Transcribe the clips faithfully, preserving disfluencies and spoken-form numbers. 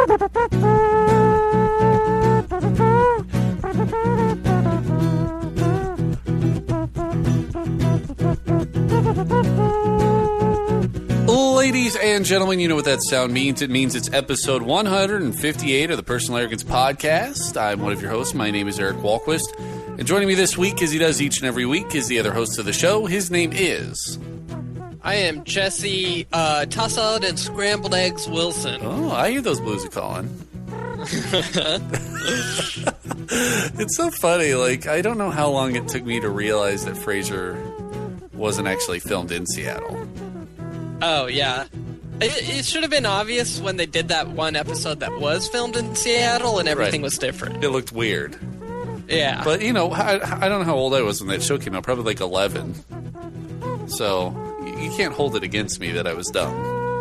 Ladies and gentlemen, you know what that sound means. It means it's episode one hundred fifty-eight of the Personal Arrogance Podcast. I'm one of your hosts. My name is Eric Walquist. And joining me this week, as he does each and every week, is the other host of the show. His name is... I am Jesse uh, Toss Salad and Scrambled Eggs Wilson. Oh, I hear those blues are calling. It's so funny. Like, I don't know how long it took me to realize that Frasier wasn't actually filmed in Seattle. Oh, yeah. It, it should have been obvious when they did that one episode that was filmed in Seattle and everything Right. was different. It looked weird. Yeah. But, you know, I, I don't know how old I was when that show came out. Probably like eleven. So, you can't hold it against me that I was dumb.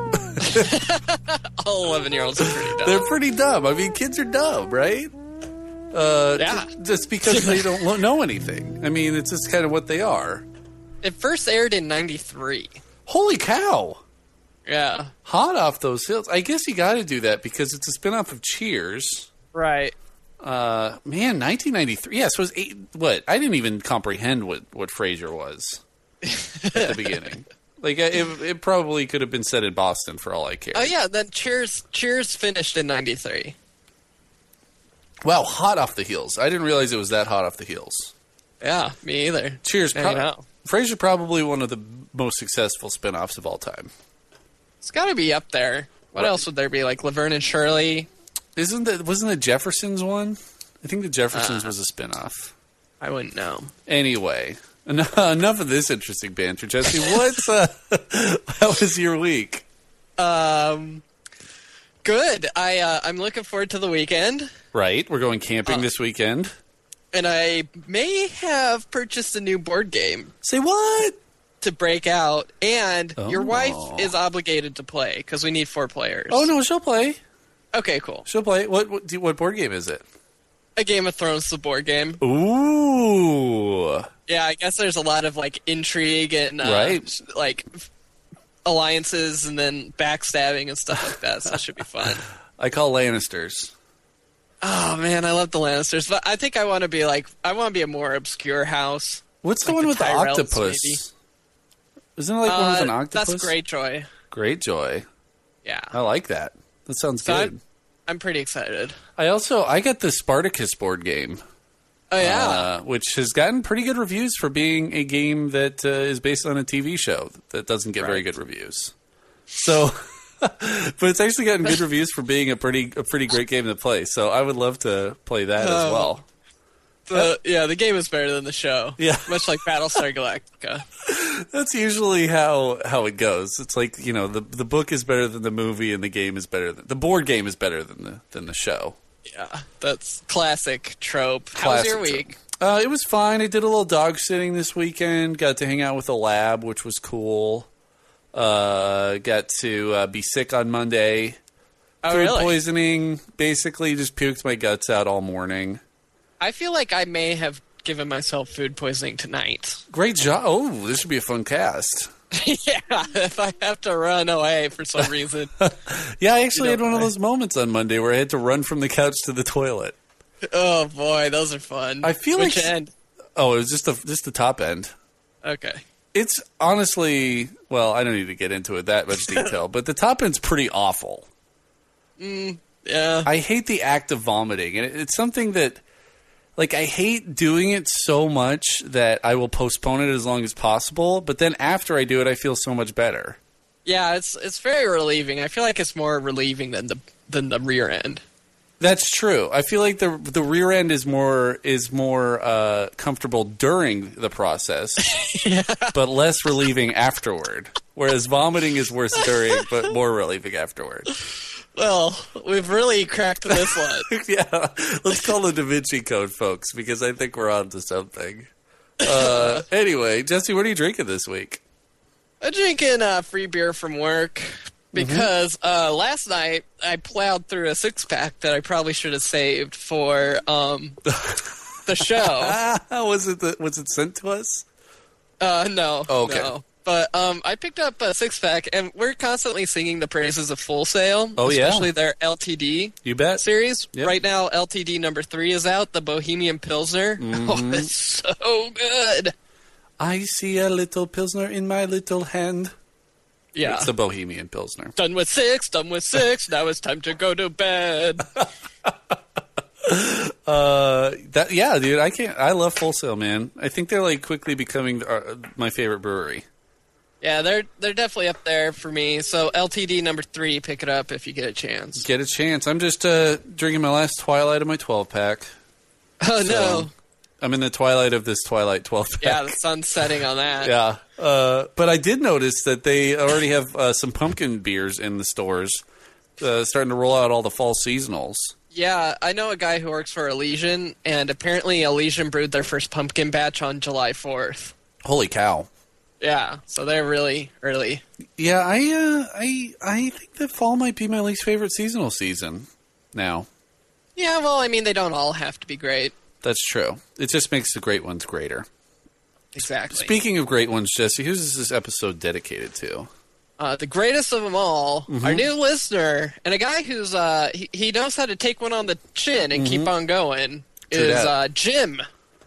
All eleven-year-olds are pretty dumb. They're pretty dumb. I mean, kids are dumb, right? Uh, Yeah. j- just because they don't lo- know anything. I mean, it's just kind of what they are. It first aired in ninety-three. Holy cow! Yeah. Hot off those hills. I guess you got to do that because it's a spinoff of Cheers. Right. Uh, man, nineteen ninety-three. Yeah, so it was eight. What? I didn't even comprehend what what Frasier was at the beginning. Like, it, it probably could have been set in Boston for all I care. Oh, yeah. Then Cheers Cheers finished in ninety-three. Wow, hot off the heels. I didn't realize it was that hot off the heels. Yeah, me either. Cheers. There Pro- you go. Frasier probably one of the most successful spinoffs of all time. It's got to be up there. What Right. else would there be? Like Laverne and Shirley? Isn't that wasn't the Jeffersons one? I think the Jeffersons Uh. was a spinoff. I wouldn't know. Anyway, en- enough of this interesting banter, Jesse. What's uh, how was your week? Um, good. I uh, I'm looking forward to the weekend, Right, we're going camping Uh. this weekend. and I may have purchased a new board game Say what? to break out. And your Oh. wife is obligated to play because we need four players. Oh no, she'll play. Okay, cool. She'll play. What what, do- what board game is it? A Game of Thrones, the board game. Ooh, Yeah, I guess there's a lot of like intrigue and uh, Right. like alliances and then backstabbing and stuff like that. So that should be fun. I call Lannisters. Oh man, I love the Lannisters, but I think I want to be like I want to be a more obscure house. What's the Like one the with the Tyrells, octopus? maybe. Isn't it like one with an Uh, octopus? That's Greyjoy. Great joy. Yeah, I like that. That sounds So good. I'm, I'm pretty excited. I also I got the Spartacus board game, Oh yeah, uh, which has gotten pretty good reviews for being a game that uh, is based on a T V show that doesn't get very Right. good reviews. So, but it's actually gotten good reviews for being a pretty a pretty great game to play. So I would love to play that as Oh. well. the, yeah, the game is better than the show. Yeah. much like Battlestar Galactica. That's usually how how it goes. It's like, you know, the the book is better than the movie, and the game is better than the board game is better than the than the show. Yeah, that's classic trope. How was your Classic week? Uh, it was fine. I did a little dog sitting this weekend. Got to hang out with a lab, which was cool. Uh, got to uh, be sick on Monday. Oh Food really? poisoning. Basically, just puked my guts out all morning. I feel like I may have given myself food poisoning tonight. Great job. Oh, this should be a fun cast. Yeah, if I have to run away for some reason. Yeah, I actually You had know, one of I- those moments on Monday where I had to run from the couch to the toilet. Oh boy, those are fun. I feel Which like- end? Oh, it was just the just the top end. Okay. It's honestly, well, I don't need to get into it that much detail, but the top end's pretty awful. Yeah. I hate the act of vomiting, and it- it's something that, like, I hate doing it so much that I will postpone it as long as possible, but then after I do it, I feel so much better. Yeah, it's it's very relieving. I feel like it's more relieving than the than the rear end. That's true. I feel like the the rear end is more is more uh, comfortable during the process, but less relieving afterward. Whereas vomiting is worse during, but more relieving afterward. Well, we've really cracked this one. Yeah, let's call the Da Vinci Code, folks, because I think we're on to something. Uh, anyway, Jesse, what are you drinking this week? I'm drinking uh, free beer from work because uh, last night I plowed through a six pack that I probably should have saved for um, the show. Ah, was it the, was it sent to us? Uh, no. Oh, okay. No. But um, I picked up a six pack, and we're constantly singing the praises of Full Sail. Oh, yeah? Especially their L T D You bet. series. Yep. Right now, L T D number three is out, the Bohemian Pilsner. Mm-hmm. Oh, it's so good. I see a little Pilsner in my little hand. Yeah. It's the Bohemian Pilsner. Done with six, done with six. Now it's time to go to bed. Uh, that yeah, dude. I can't. I love Full Sail, man. I think they're like quickly becoming uh, my favorite brewery. Yeah, they're they're definitely up there for me. So L T D number three, pick it up if you get a chance. Get a chance. I'm just uh, drinking my last Twilight of my twelve pack. Oh So, no! I'm in the twilight of this Twilight twelve pack. Yeah, the sun's setting on that. Yeah. Uh, but I did notice that they already have uh, some pumpkin beers in the stores, uh, starting to roll out all the fall seasonals. Yeah, I know a guy who works for Elysian, and apparently Elysian brewed their first pumpkin batch on July fourth. Holy cow! Yeah, so they're really early. Yeah, I uh, I I think that fall might be my least favorite seasonal season. Now, Yeah, well, I mean, they don't all have to be great. that's true. It just makes the great ones greater. Exactly. Speaking of great ones, Jesse, who's this episode dedicated to? Uh, the greatest of them all, Mm-hmm. our new listener, and a guy who's uh, he, he knows how to take one on the chin and keep on going, True is that. uh, Jim.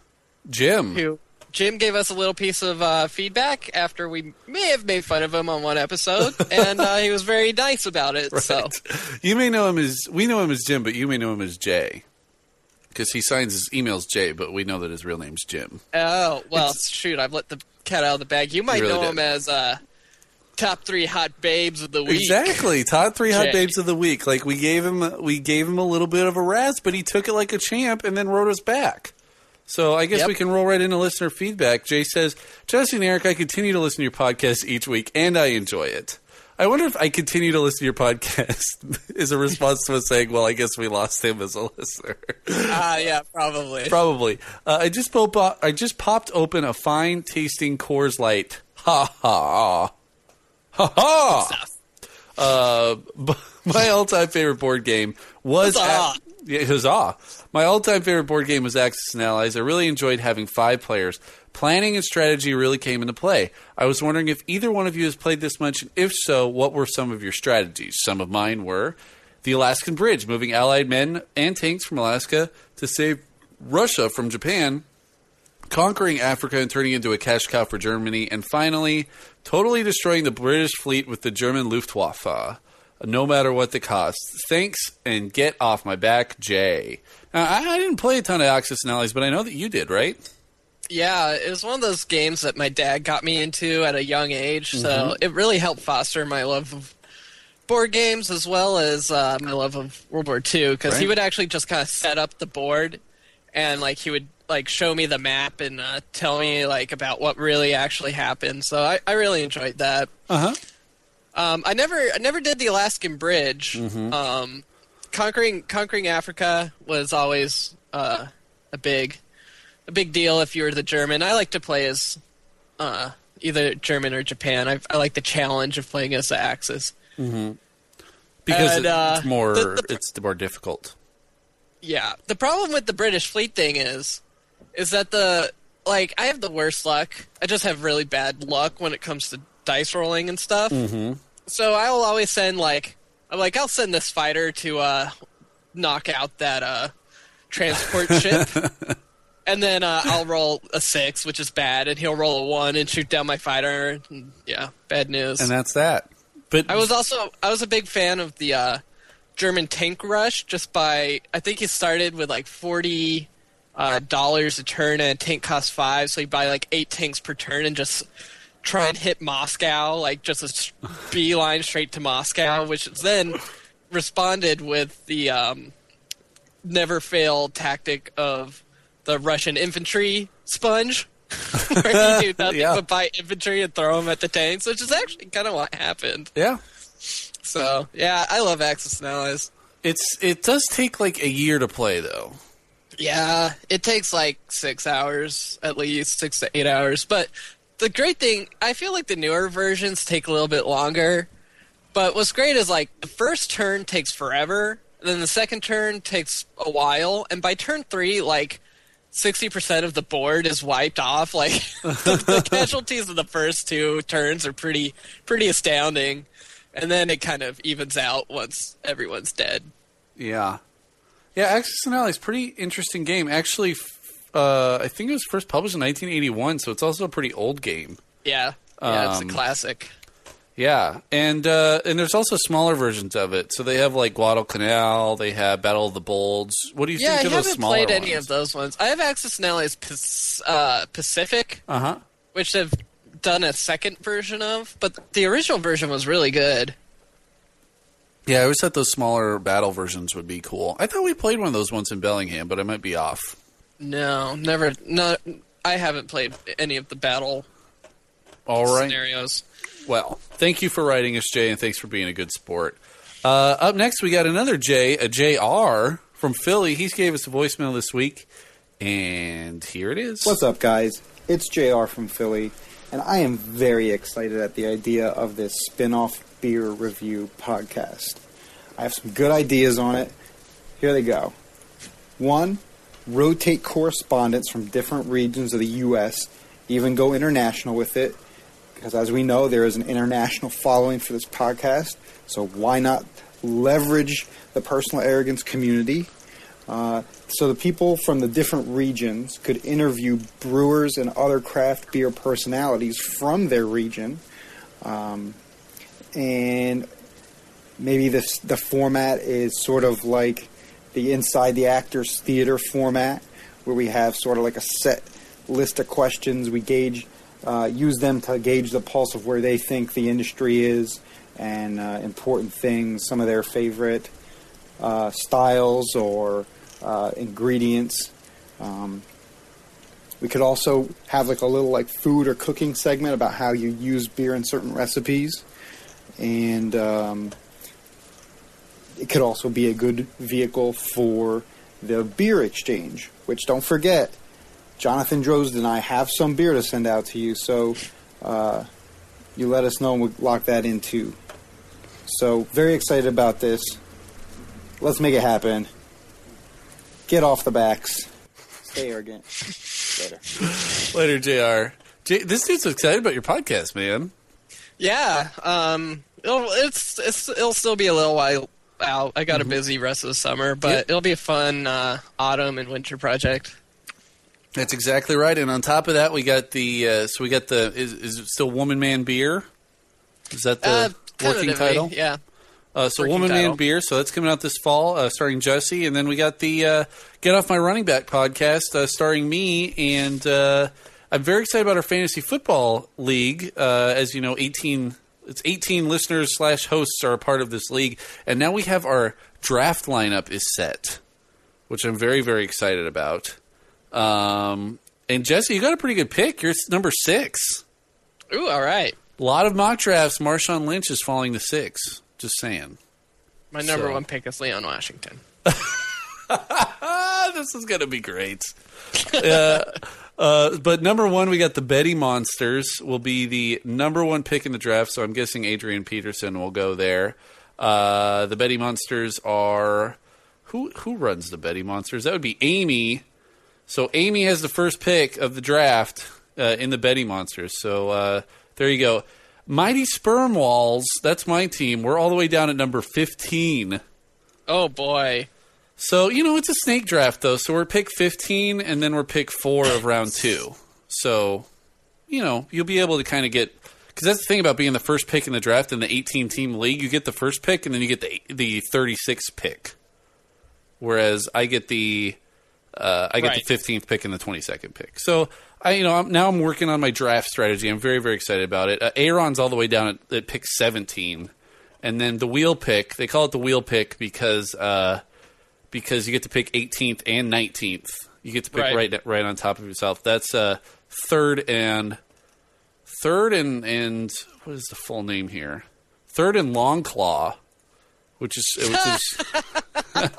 Jim. Who Jim gave us a little piece of uh, feedback after we may have made fun of him on one episode, and uh, he was very nice about it. So You may know him as we know him as Jim, but you may know him as Jay, because he signs his emails Jay, but we know that his real name's Jim. Oh, well, shoot, I've let the cat out of the bag. You might You really know did. him as uh, top three hot babes of the week. Exactly, top three hot Jay. babes of the week. Like we gave him, we gave him a little bit of a razz, but he took it like a champ and then wrote us back. So I guess Yep. we can roll right into listener feedback. Jay says, Jesse and Eric, I continue to listen to your podcast each week, and I enjoy it. I wonder if I continue to listen to your podcast is a response to us saying, well, I guess we lost him as a listener. Ah, yeah, probably. Probably. Uh, I just pop- I just popped open a fine tasting Coors Light. Ha ha. Ha ha. Stuff. Uh, b- my all-time favorite board game was Huzzah. Ac- yeah, huzzah. My all-time favorite board game was Axis and Allies. I really enjoyed having five players. Planning and strategy really came into play. I was wondering if either one of you has played this much, and if so, what were some of your strategies? Some of mine were the Alaskan Bridge, moving Allied men and tanks from Alaska to save Russia from Japan, conquering Africa and turning into a cash cow for Germany, and finally, totally destroying the British fleet with the German Luftwaffe, no matter what the cost. Thanks, and get off my back, Jay. Now, I, I didn't play a ton of Axis and Allies, but I know that you did, right? Yeah, it was one of those games that my dad got me into at a young age, so Mm-hmm. it really helped foster my love of board games as well as uh, my love of World War Two, because he Right. would actually just kind of set up the board, and like he would like show me the map and uh, tell me like about what really actually happened. So I, I really enjoyed that. Uh-huh. Um, I never I never did the Alaskan Bridge. Mm-hmm. Um, conquering conquering Africa was always uh, a big a big deal if you were the German. I like to play as uh, either German or Japan. I, I like the challenge of playing as the Axis. Because And, uh, it's more the- the- it's more difficult. Yeah. The problem with the British fleet thing is is that the like I have the worst luck. I just have really bad luck when it comes to dice rolling and stuff. Mm-hmm. So I will always send like I'm like I'll send this fighter to uh, knock out that uh, transport ship. And then uh, I'll roll a six, which is bad, and he'll roll a one and shoot down my fighter. And, yeah, bad news. And that's that. But I was also I was a big fan of the uh, German tank rush. Just by I think he started with like forty uh, dollars a turn, and a tank costs five, so you buy like eight tanks per turn and just try and hit Moscow, like just a beeline straight to Moscow, which is then responded with the um, never fail tactic of the Russian infantry sponge. Where you do nothing Yeah. but buy infantry and throw them at the tanks, which is actually kind of what happened. yeah. So, yeah, I love Axis and Allies. It's it does take like a year to play though. Yeah, it takes like six hours, at least six to eight hours. But the great thing, I feel like the newer versions take a little bit longer. But what's great is like the first turn takes forever, then the second turn takes a while, and by turn three, like sixty percent of the board is wiped off. Like the, the casualties of the first two turns are pretty pretty astounding, and then it kind of evens out once everyone's dead. Yeah, yeah. Axis and Allies, pretty interesting game. Actually, uh, I think it was first published in nineteen eighty-one, so it's also a pretty old game. Yeah, yeah, Um, it's a classic. Yeah, and uh, and there's also smaller versions of it. So they have like Guadalcanal, they have Battle of the Bulge. What do you Yeah, I think of those haven't smaller played any ones? of those ones. I have Axis and Allies Pac- uh, Pacific, Uh huh. which they've done a second version of, but the original version was really good. Yeah, I always thought those smaller battle versions would be cool. I thought we played one of those once in Bellingham, but I might be off. No, never. No, I haven't played any of the battle All right. scenarios. Well, thank you for writing us, Jay, and thanks for being a good sport. Uh, up next, we got another Jay, a J R from Philly. He gave us a voicemail this week, and here it is. What's up, guys? It's J R from Philly, and I am very excited at the idea of this spin-off beer review podcast. I have some good ideas on it. Here they go. One, rotate correspondents from different regions of the U S, even go international with it, because as we know, there is an international following for this podcast, so why not leverage the Personal Arrogance community? Uh, so the people from the different regions could interview brewers and other craft beer personalities from their region. Um, and maybe this, the format is sort of like the Inside the Actors Theater format, where we have sort of like a set list of questions. We gauge, uh, use them to gauge the pulse of where they think the industry is and uh, important things, some of their favorite uh, styles or uh, ingredients. Um, we could also have like a little like food or cooking segment about how you use beer in certain recipes. And um, it could also be a good vehicle for the beer exchange, which, don't forget, Jonathan Drozd and I have some beer to send out to you, so uh, you let us know and we'll lock that in too. So, very excited about this. Let's make it happen. Get off the backs. Stay arrogant. Later. Later, J R. J- this dude's excited about your podcast, man. Yeah, um, it'll, it's, it's it'll still be a little while out. I got mm-hmm. a busy rest of the summer, but yep. it'll be a fun uh, autumn and winter project. That's exactly right. And on top of that, we got the uh, so we got the is, is it still Woman Man Beer? Is that the uh, working title? Yeah. Uh, so working Woman title. Man Beer. So that's coming out this fall, uh, starring Jesse, and then we got the uh, Get Off My Running Back podcast, uh, starring me, and uh, I'm very excited about our fantasy football league. Uh, as you know, eighteen it's eighteen listeners slash hosts are a part of this league, and now we have our draft lineup is set, which I'm very very excited about. Um, and Jesse, you got a pretty good pick. You're number six. Ooh, all right. A lot of mock drafts. Marshawn Lynch is falling to six. Just saying. My number so. one pick is Leon Washington. This is going to be great. uh, uh, but number one, we got the Betty Monsters. Will be the number one pick in the draft, so I'm guessing Adrian Peterson will go there. Uh, the Betty Monsters are... Who, who runs the Betty Monsters? That would be Amy... So Amy has the first pick of the draft uh, in the Betty Monsters. So uh, there you go. Mighty Sperm Walls, that's my team. We're all the way down at number fifteen. Oh, boy. So, you know, it's a snake draft, though. So we're pick fifteen, and then we're pick four of round two. So, you know, you'll be able to kind of get... Because that's the thing about being the first pick in the draft in the eighteen-team league. You get the first pick, and then you get the the thirty-sixth pick. Whereas I get the... Uh, I get right. the fifteenth pick and the twenty-second pick. So, I, you know, I'm, now I'm working on my draft strategy. I'm very, very excited about it. Uh, Aaron's all the way down at, at pick seventeen. And then the wheel pick, they call it the wheel pick because uh, because you get to pick eighteenth and nineteenth. You get to pick right right, right on top of yourself. That's uh, third and third and, and what is the full name here? Third and Long Claw, which is which is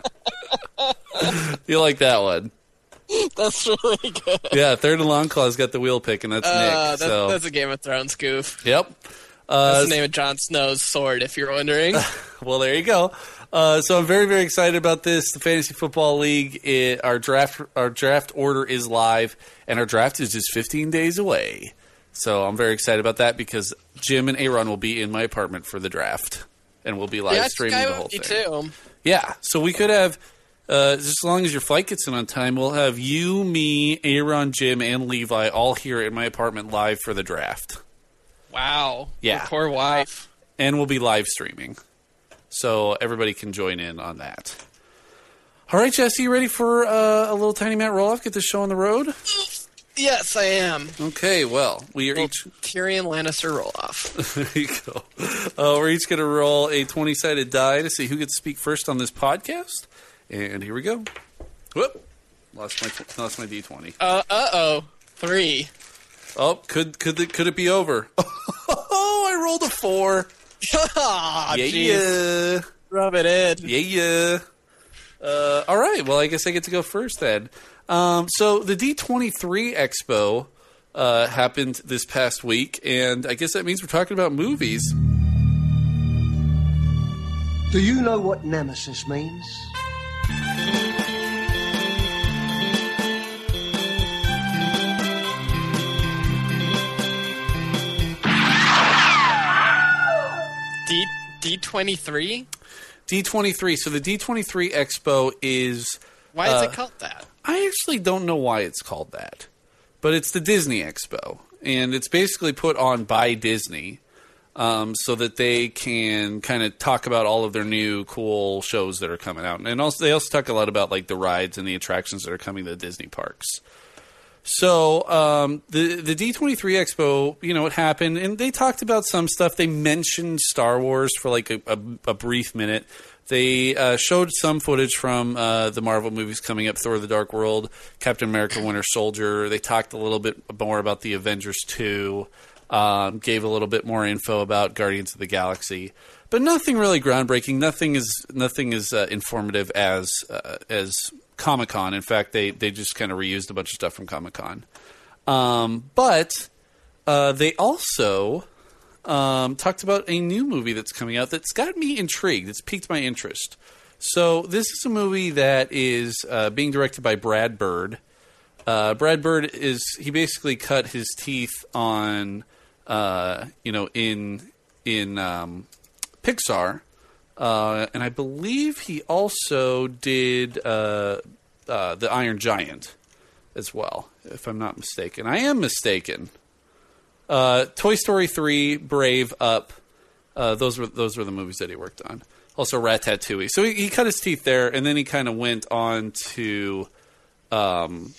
you like that one? That's really good. Yeah, third and Long Claw's got the wheel pick, and that's uh, Nick. That's, so that's a Game of Thrones goof. Yep. Uh, That's the name of Jon Snow's sword, if you're wondering. well, there you go. Uh, so I'm very, very excited about this. The Fantasy Football League, it, our draft, our draft order is live, and our draft is just fifteen days away. So I'm very excited about that because Jim and Aaron will be in my apartment for the draft, and we'll be live yeah, streaming the whole thing. Too. Yeah, so we could have, uh, just as long as your flight gets in on time, we'll have you, me, Aaron, Jim, and Levi all here in my apartment live for the draft. Wow. Yeah. Your poor wife. And we'll be live streaming. So everybody can join in on that. All right, Jesse, you ready for uh, a little tiny Matt roll-off? Get this show on the road? Yes, I am. Okay, well, we are Well, each... Tyrion Lannister roll-off. There you go. Uh, we're each going to roll a twenty-sided die to see who gets to speak first on this podcast. And here we go. Whoop. Lost my, lost my D twenty. Uh, uh-oh. Three. Oh, could could it, could it be over? Oh, I rolled a four. oh, yeah, geez. yeah. Rub it in. Yeah, yeah. Uh, all right. Well, I guess I get to go first then. Um, so the D twenty-three Expo uh, happened this past week, and I guess that means we're talking about movies. Do you know what nemesis means? D D twenty three. D twenty-three. So the D twenty-three Expo is... Why is uh, it called that? I actually don't know why it's called that, but it's the Disney Expo, and it's basically put on by Disney um, so that they can kind of talk about all of their new cool shows that are coming out, and also they also talk a lot about like the rides and the attractions that are coming to the Disney parks. So um, the the D twenty-three Expo, you know, it happened, and they talked about some stuff. They mentioned Star Wars for like a, a, a brief minute. They uh, showed some footage from uh, the Marvel movies coming up, Thor: The Dark World, Captain America: Winter Soldier. They talked a little bit more about the Avengers two, um, gave a little bit more info about Guardians of the Galaxy, but nothing really groundbreaking. Nothing is nothing is uh, informative as uh, as Comic-Con. In fact, they, they just kind of reused a bunch of stuff from Comic-Con. Um, but uh, they also... Um, talked about a new movie that's coming out that's got me intrigued. It's piqued my interest. So this is a movie that is uh, being directed by Brad Bird. Uh, Brad Bird is he basically cut his teeth on uh, you know in in um, Pixar, uh, and I believe he also did uh, uh, the Iron Giant as well, if I'm not mistaken. I am mistaken. Uh, Toy Story three, Brave, Up, uh, those were those were the movies that he worked on. Also Ratatouille. So he, he cut his teeth there, and then he kind of went on to um,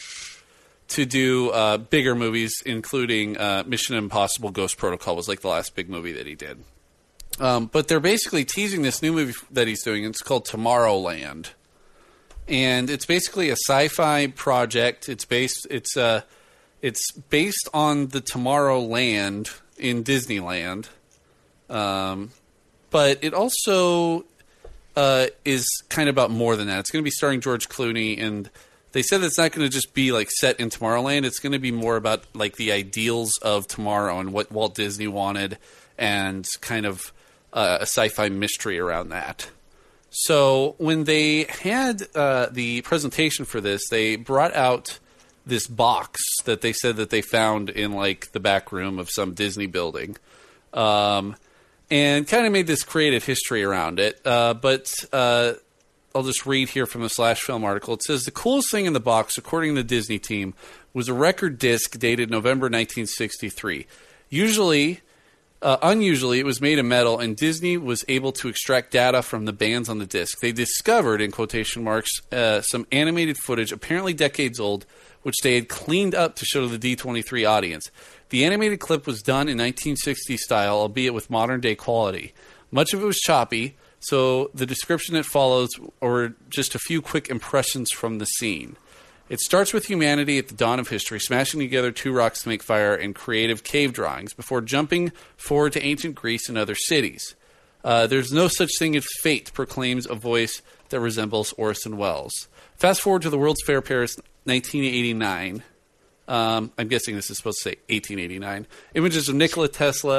to do uh, bigger movies, including uh, Mission Impossible: Ghost Protocol was like the last big movie that he did. Um, but they're basically teasing this new movie that he's doing. It's called Tomorrowland, and it's basically a sci-fi project. It's based. It's uh, It's based on the Tomorrowland in Disneyland, um, but it also uh, is kind of about more than that. It's going to be starring George Clooney, and they said it's not going to just be like set in Tomorrowland. It's going to be more about like the ideals of tomorrow and what Walt Disney wanted, and kind of uh, a sci-fi mystery around that. So when they had uh, the presentation for this, they brought out this box that they said that they found in like the back room of some Disney building, um, and kind of made this creative history around it. Uh, but uh, I'll just read here from the Slash Film article. It says the coolest thing in the box, according to the Disney team, was a record disc dated November nineteen sixty-three. Usually, uh, unusually, it was made of metal, and Disney was able to extract data from the bands on the disc. They discovered, in quotation marks, uh, some animated footage, apparently decades old, which they had cleaned up to show to the D twenty-three audience. The animated clip was done in nineteen sixties style, albeit with modern-day quality. Much of it was choppy, so the description that follows are just a few quick impressions from the scene. It starts with humanity at the dawn of history, smashing together two rocks to make fire and creative cave drawings, before jumping forward to ancient Greece and other cities. Uh, there's no such thing as fate, proclaims a voice that resembles Orson Welles. Fast forward to the World's Fair Paris nineteen eighty-nine. Um, I'm guessing this is supposed to say eighteen eighty-nine. Images of Nikola Tesla,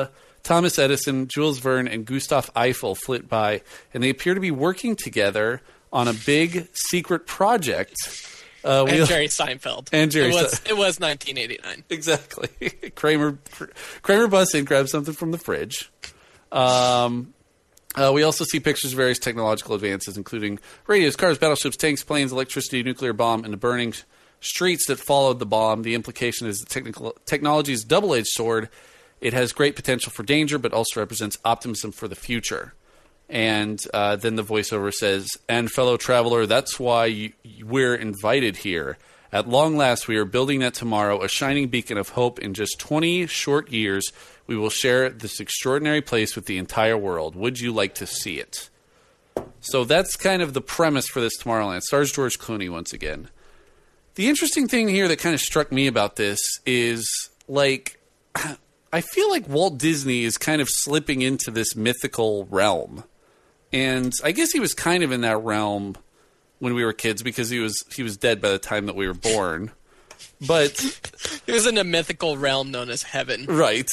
Thomas Edison, Jules Verne, and Gustav Eiffel flit by, and they appear to be working together on a big secret project. Uh, and Jerry Seinfeld. And Jerry it was, Se- it was nineteen eighty-nine. Exactly. Kramer Kramer busts in, grabs something from the fridge. Um, uh, we also see pictures of various technological advances, including radios, cars, battleships, tanks, planes, electricity, nuclear bomb, and the burning streets that followed the bomb. The implication is that technical, technology is a double-edged sword. It has great potential for danger, but also represents optimism for the future. And uh, then the voiceover says, "And fellow traveler, that's why you, we're invited here. At long last, we are building that tomorrow, a shining beacon of hope. In just twenty short years, we will share this extraordinary place with the entire world. Would you like to see it?" So that's kind of the premise for this Tomorrowland. Stars George Clooney once again. The interesting thing here that kind of struck me about this is, like, I feel like Walt Disney is kind of slipping into this mythical realm. And I guess he was kind of in that realm when we were kids because he was he was dead by the time that we were born. But he was in a mythical realm known as heaven. Right.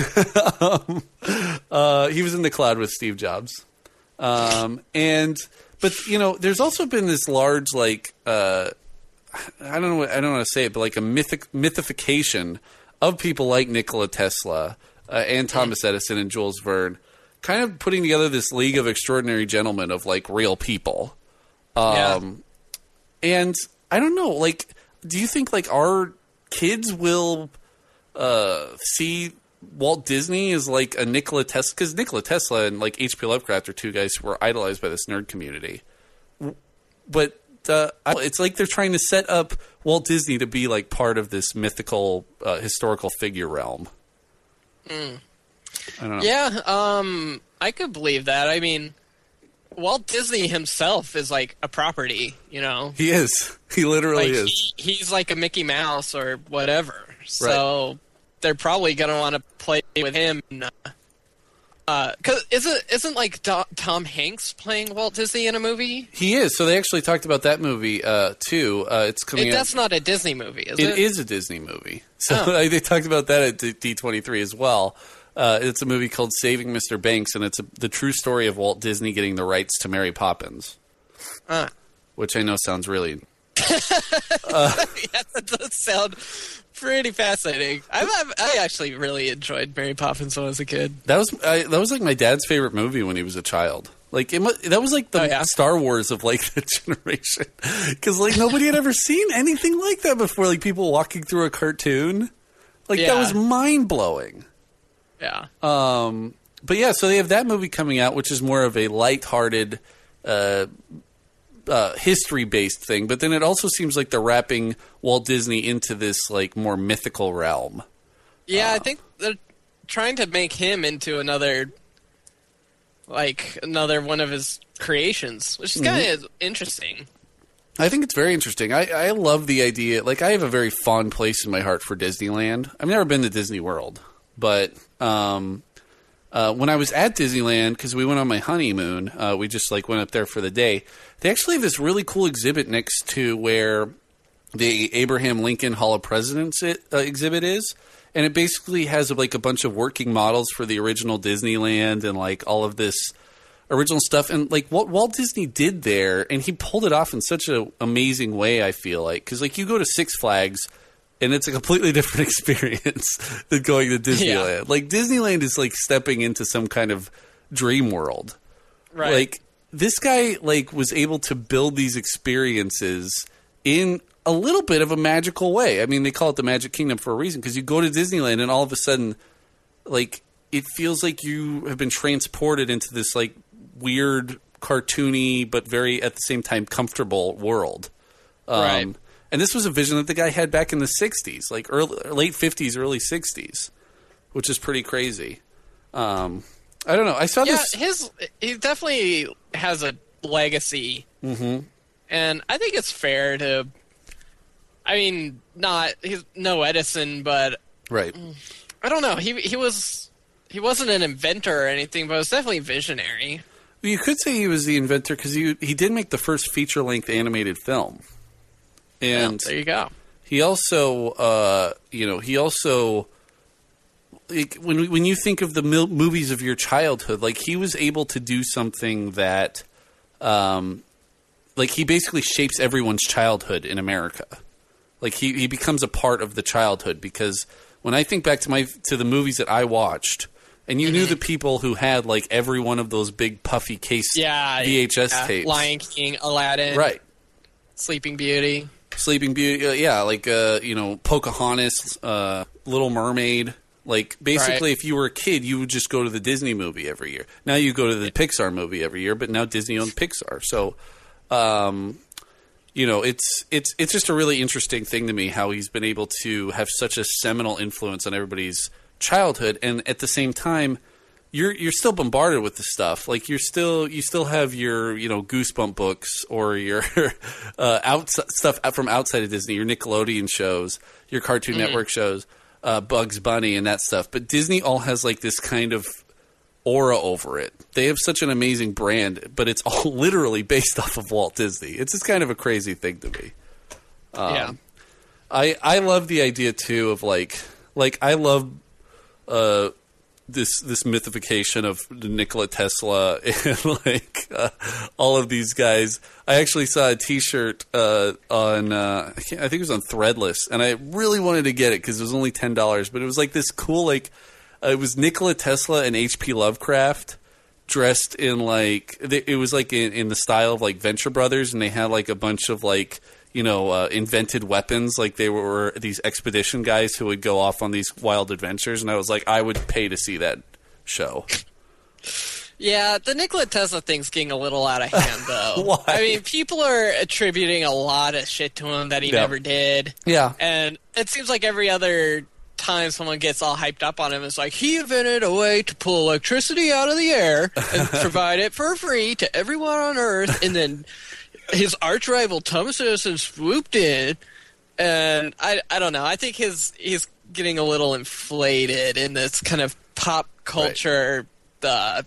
um, uh, he was in the cloud with Steve Jobs. Um, and but you know, there's also been this large like uh, I don't know I don't know how to say it, but like a mythic mythification of people like Nikola Tesla uh, and Thomas Edison and Jules Verne, kind of putting together this league of extraordinary gentlemen of like real people. Um, yeah. And I don't know, like, do you think like our kids will uh, see Walt Disney as like a Nikola Tesla? Because Nikola Tesla and like H P Lovecraft are two guys who were idolized by this nerd community. But uh, it's like they're trying to set up Walt Disney to be like part of this mythical uh, historical figure realm. Mm. I don't know. Yeah, um, I could believe that. I mean, Walt Disney himself is like a property, you know? He is. He literally like, is. He, he's like a Mickey Mouse or whatever. So right. They're probably going to want to play with him. Uh, cause isn't, isn't like Do- Tom Hanks playing Walt Disney in a movie? He is. So they actually talked about that movie, uh, too. Uh, it's coming it, out. That's not a Disney movie, is it? It is a Disney movie. So oh. they talked about that at D twenty-three as well. Uh, it's a movie called Saving Mister Banks, and it's a, the true story of Walt Disney getting the rights to Mary Poppins. Uh. Which I know sounds really... uh, yeah, that does sound pretty fascinating. I've, I've, I actually really enjoyed Mary Poppins when I was a kid. That was I, that was like my dad's favorite movie when he was a child. Like it, that was like the oh, yeah? Star Wars of like the generation, because like nobody had ever seen anything like that before. Like people walking through a cartoon, like yeah. that was mind blowing. Yeah. Um. But yeah, so they have that movie coming out, which is more of a lighthearted, uh, uh, history-based thing. But then it also seems like they're wrapping Walt Disney into this like more mythical realm. Yeah, uh, I think they're trying to make him into another, like another one of his creations, which is kind of mm-hmm. interesting. I think it's very interesting. I, I love the idea. Like, I have a very fond place in my heart for Disneyland. I've never been to Disney World, but um, uh, when I was at Disneyland, because we went on my honeymoon, uh, we just like went up there for the day. They actually have this really cool exhibit next to where the Abraham Lincoln Hall of Presidents it, uh, exhibit is, and it basically has like a bunch of working models for the original Disneyland and like all of this original stuff. And like what Walt Disney did there, and he pulled it off in such an amazing way, I feel like, because like you go to Six Flags and it's a completely different experience than going to Disneyland. Yeah. Like Disneyland is like stepping into some kind of dream world. Right. Like this guy like was able to build these experiences in a little bit of a magical way. I mean, they call it the Magic Kingdom for a reason, because you go to Disneyland and all of a sudden, like, it feels like you have been transported into this, like, weird, cartoony, but very, at the same time, comfortable world. Um, right. And this was a vision that the guy had back in the sixties, like early, late fifties, early sixties, which is pretty crazy. Um, I don't know. I saw yeah, this. his he definitely has a legacy. Mm-hmm. And I think it's fair to... I mean, not he's no Edison, but right. I don't know. He he was he wasn't an inventor or anything, but it was definitely visionary. Well, you could say he was the inventor because he he did make the first feature length animated film, and yeah, there you go. He also, uh, you know, he also like when when you think of the mil- movies of your childhood, like he was able to do something that, um, like he basically shapes everyone's childhood in America. Like he, he becomes a part of the childhood because when I think back to my to the movies that I watched, and you knew the people who had like every one of those big puffy case yeah, V H S yeah. tapes, Lion King, Aladdin, right? Sleeping Beauty. Sleeping Beauty, uh, yeah, like, uh, you know, Pocahontas, uh, Little Mermaid. Like, basically, Right. if you were a kid, you would just go to the Disney movie every year. Now you go to the Pixar movie every year, but now Disney owns Pixar. So, um, you know, it's it's it's just a really interesting thing to me how he's been able to have such a seminal influence on everybody's childhood, and at the same time, you're you're still bombarded with the stuff. Like you're still you still have your you know Goosebump books or your uh, out stuff from outside of Disney, your Nickelodeon shows, your Cartoon Mm-hmm. Network shows, uh, Bugs Bunny and that stuff. But Disney all has like this kind of aura over it. They have such an amazing brand, but it's all literally based off of Walt Disney. It's just kind of a crazy thing to me. Um, yeah. I I love the idea too of like like I love. Uh, this this mythification of Nikola Tesla and like uh, all of these guys. I actually saw a T-shirt uh, on uh, I, can't, I think it was on Threadless, and I really wanted to get it because it was only ten dollars. But it was like this cool like uh, it was Nikola Tesla and H P Lovecraft dressed in like they, it was like in, in the style of like Venture Brothers, and they had like a bunch of like. You know, uh, invented weapons. Like they were these expedition guys who would go off on these wild adventures. And I was like, I would pay to see that show. Yeah, the Nikola Tesla thing's getting a little out of hand, though. Why? I mean, people are attributing a lot of shit to him that he Yeah. never did. Yeah. And it seems like every other time someone gets all hyped up on him, it's like, he invented a way to pull electricity out of the air and provide it for free to everyone on Earth. And then his arch rival Thomas Edison swooped in. And I, I don't know. I think his he's getting a little inflated in this kind of pop culture uh,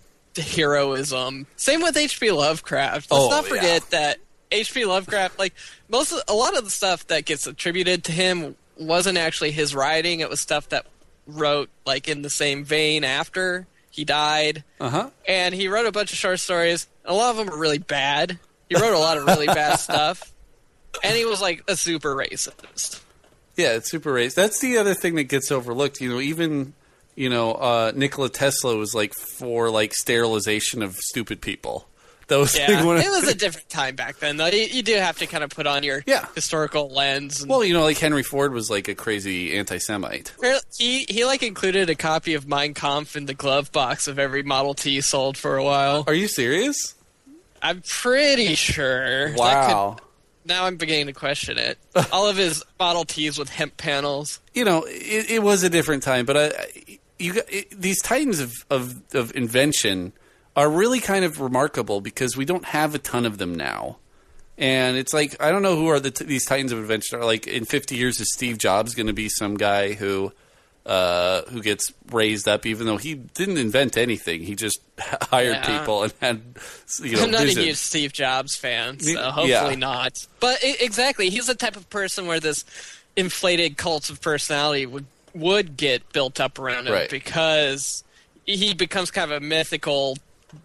heroism. Same with H P Lovecraft. Let's Oh, not forget yeah. that H P Lovecraft, like most of, a lot of the stuff that gets attributed to him wasn't actually his writing. It was stuff that wrote like in the same vein after he died. Uh-huh. And he wrote a bunch of short stories. A lot of them are really bad. He wrote a lot of really bad stuff. And he was like a super racist. Yeah, it's super racist. That's the other thing that gets overlooked. You know, even, you know, uh, Nikola Tesla was like for like sterilization of stupid people. That was Yeah, like one of it was a different time back then, though. You, you do have to kind of put on your Yeah. historical lens. And Well, you know, like Henry Ford was like a crazy anti-Semite. he he like included a copy of Mein Kampf in the glove box of every Model T sold for a while. Are you serious? I'm pretty sure. That Wow. could- now I'm beginning to question it. All of his Model Ts with hemp panels. You know, it, it was a different time, but I, I- you got, it, these titans of, of of invention are really kind of remarkable because we don't have a ton of them now. And it's like I don't know who are the t- these titans of invention. Are like in fifty years, is Steve Jobs going to be some guy who uh, who gets raised up, even though he didn't invent anything? He just hired Yeah. people and had you know I'm not vision. a huge Steve Jobs fan, so Yeah. hopefully not. But I exactly, he's the type of person where this inflated cult of personality would would get built up around him Right. because he becomes kind of a mythical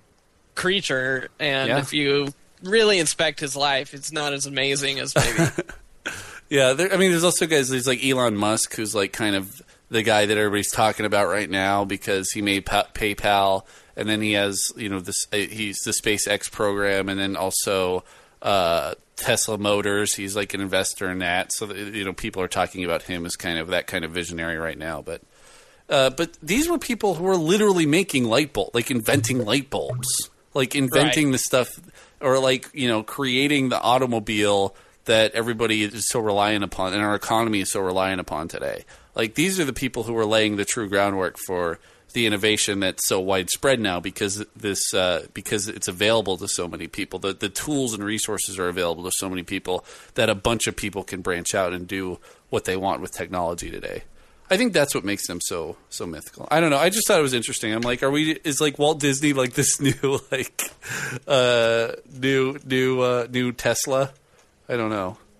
creature, and Yeah. if you really inspect his life, it's not as amazing as maybe. Yeah, there, I mean, there's also guys. There's like Elon Musk, who's like kind of the guy that everybody's talking about right now because he made pa- PayPal, and then he has you know this. Uh, he's the SpaceX program, and then also uh, Tesla Motors. He's like an investor in that. So that, you know, people are talking about him as kind of that kind of visionary right now. But uh, but these were people who were literally making light bulb, like inventing light bulbs, like inventing Right. the stuff, or like you know creating the automobile that everybody is so reliant upon and our economy is so reliant upon today. Like these are the people who are laying the true groundwork for the innovation that's so widespread now because this uh, because it's available to so many people. The the tools and resources are available to so many people that a bunch of people can branch out and do what they want with technology today. I think that's what makes them so so mythical. I don't know. I just thought it was interesting. I'm like, are we? Is like Walt Disney like this new like uh, new new uh, new Tesla? I don't know.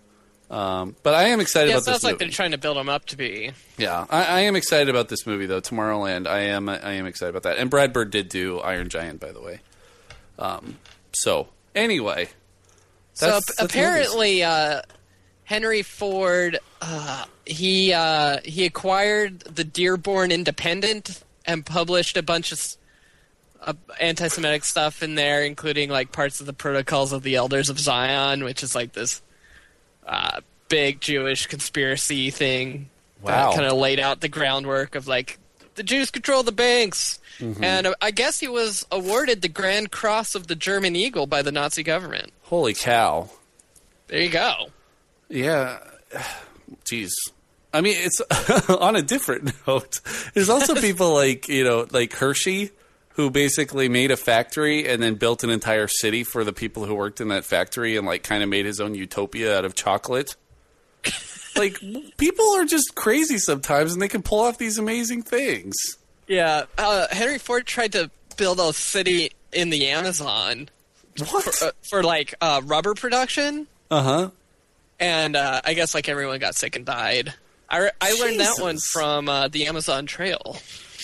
Um, but I am excited Yeah, it about this sounds like movie. they're trying to build him up to be. Yeah, I, I am excited about this movie though. Tomorrowland, I am I am excited about that. And Brad Bird did do Iron Giant, by the way. Um, so anyway, So that's, ap- that's apparently, uh, Henry Ford uh, he uh, he acquired the Dearborn Independent and published a bunch of s- uh, anti-Semitic stuff in there, including like parts of the Protocols of the Elders of Zion, which is like this uh, big Jewish conspiracy thing. Wow. That kind of laid out the groundwork of like the Jews control the banks. Mm-hmm. And uh, I guess he was awarded the Grand Cross of the German Eagle by the Nazi government. Holy cow! There you go. Yeah, jeez. I mean, it's on a different note. There's also people like you know, like Hershey, who basically made a factory and then built an entire city for the people who worked in that factory, and like kind of made his own utopia out of chocolate. Like, people are just crazy sometimes, and they can pull off these amazing things. Yeah, uh, Henry Ford tried to build a city in the Amazon What? for, uh, for like uh, rubber production, Uh huh. and uh, I guess like everyone got sick and died. I, re- I learned that one Jesus. from uh, the Amazon Trail.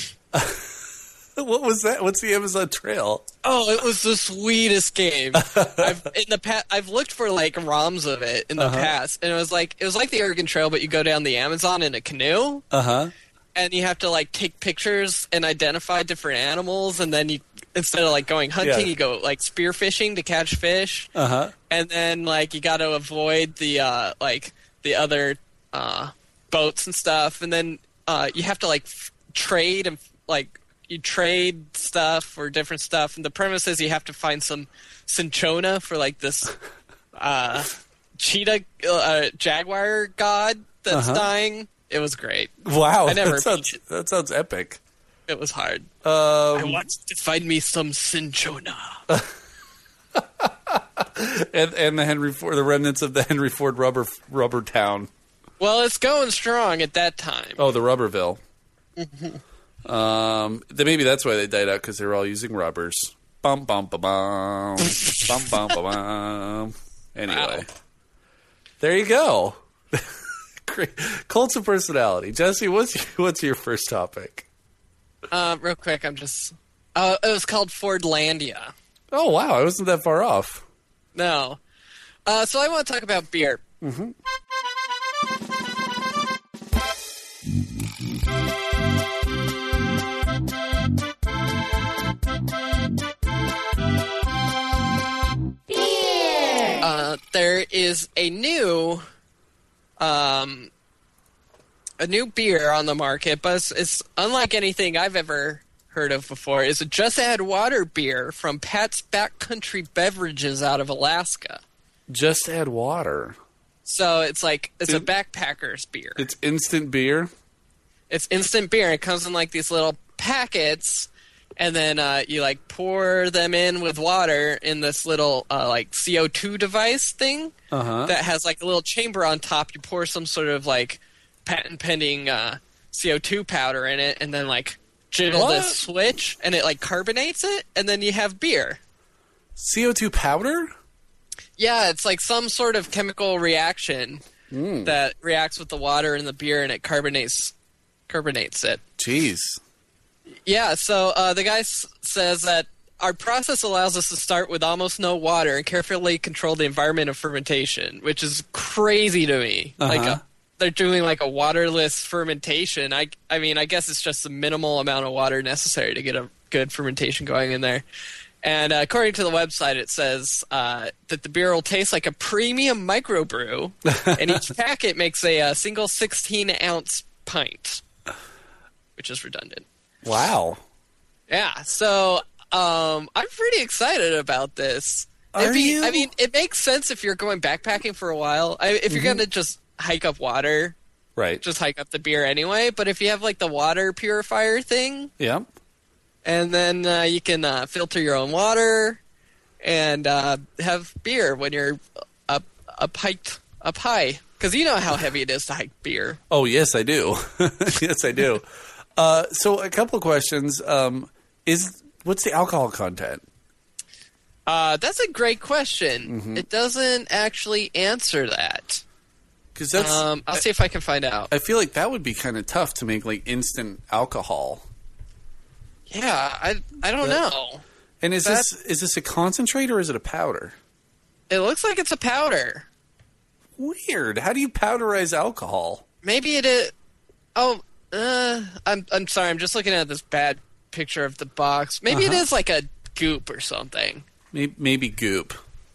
What was that? What's the Amazon Trail? Oh, it was the sweetest game. I've in the past, I've looked for like ROMs of it in the Uh-huh. past, and it was like it was like the Oregon Trail, but you go down the Amazon in a canoe, Uh huh. and you have to like take pictures and identify different animals, and then you instead of like going hunting, Yeah. you go like spearfishing to catch fish, Uh huh. and then like you got to avoid the uh, like the other uh, boats and stuff, and then uh, you have to like f- trade and like. You trade stuff for different stuff, and the premise is you have to find some cinchona for like this uh, cheetah uh, jaguar god that's Uh-huh. dying. It was great. Wow. I never that sounds beat it. that sounds epic. It was hard. I Um, want to find me some cinchona. and and the Henry Ford, the remnants of the Henry Ford rubber rubber town. Well, it's going strong at that time. Oh, the Rubberville. Um, then maybe that's why they died out, because they were all using rubbers. Bum bum ba bum bum bum ba bum. Anyway, Wow. there you go. Great. Cults of personality. Jesse, what's what's your first topic? Uh, real quick, I'm just. Uh, it was called Fordlandia. Oh wow, I wasn't that far off. No. Uh, so I want to talk about beer. Mm-hmm. Uh, there is a new, um, a new beer on the market, but it's, it's unlike anything I've ever heard of before. It's a Just Add Water beer from Pat's Backcountry Beverages out of Alaska. Just add water. So it's like it's a It- backpacker's beer. It's instant beer. It's instant beer. It comes in like these little packets, and then uh, you like pour them in with water in this little uh, like C O two device thing Uh huh. that has like a little chamber on top. You pour some sort of like patent pending uh, C O two powder in it, and then like jiggle What? this switch, and it like carbonates it, and then you have beer. C O two powder. Yeah, it's like some sort of chemical reaction Mm. that reacts with the water in the beer, and it carbonates carbonates it. Jeez. Yeah, so uh, the guy s- says that our process allows us to start with almost no water and carefully control the environment of fermentation, which is crazy to me. Like Uh-huh. a, they're doing like a waterless fermentation. I, I mean, I guess it's just the minimal amount of water necessary to get a good fermentation going in there. And uh, according to the website, it says uh, that the beer will taste like a premium microbrew, and each packet makes a, uh single sixteen-ounce pint, which is redundant. Wow. Yeah, so um, I'm pretty excited about this. It'd Are be- you? I mean, it makes sense if you're going backpacking for a while. I, if you're Mm-hmm. going to just hike up water, Right. just hike up the beer anyway. But if you have like the water purifier thing, Yeah. and then uh, you can uh, filter your own water and uh, have beer when you're up up hiked up high, because you know how heavy it is to hike beer. Oh yes, I do. Yes, I do. Uh, so a couple of questions. Um, is what's the alcohol content? Uh, that's a great question. Mm-hmm. It doesn't actually answer that. Because that's. Um, I'll see if I can find out. I feel like that would be kind of tough to make like instant alcohol. Yeah, I I don't That- know. And is That- this is this a concentrate or is it a powder? It looks like it's a powder. Weird. How do you powderize alcohol? Maybe it is. Oh, uh, I'm I'm sorry. I'm just looking at this bad picture of the box. Maybe it Uh-huh. is like a goop or something. Maybe, maybe goop.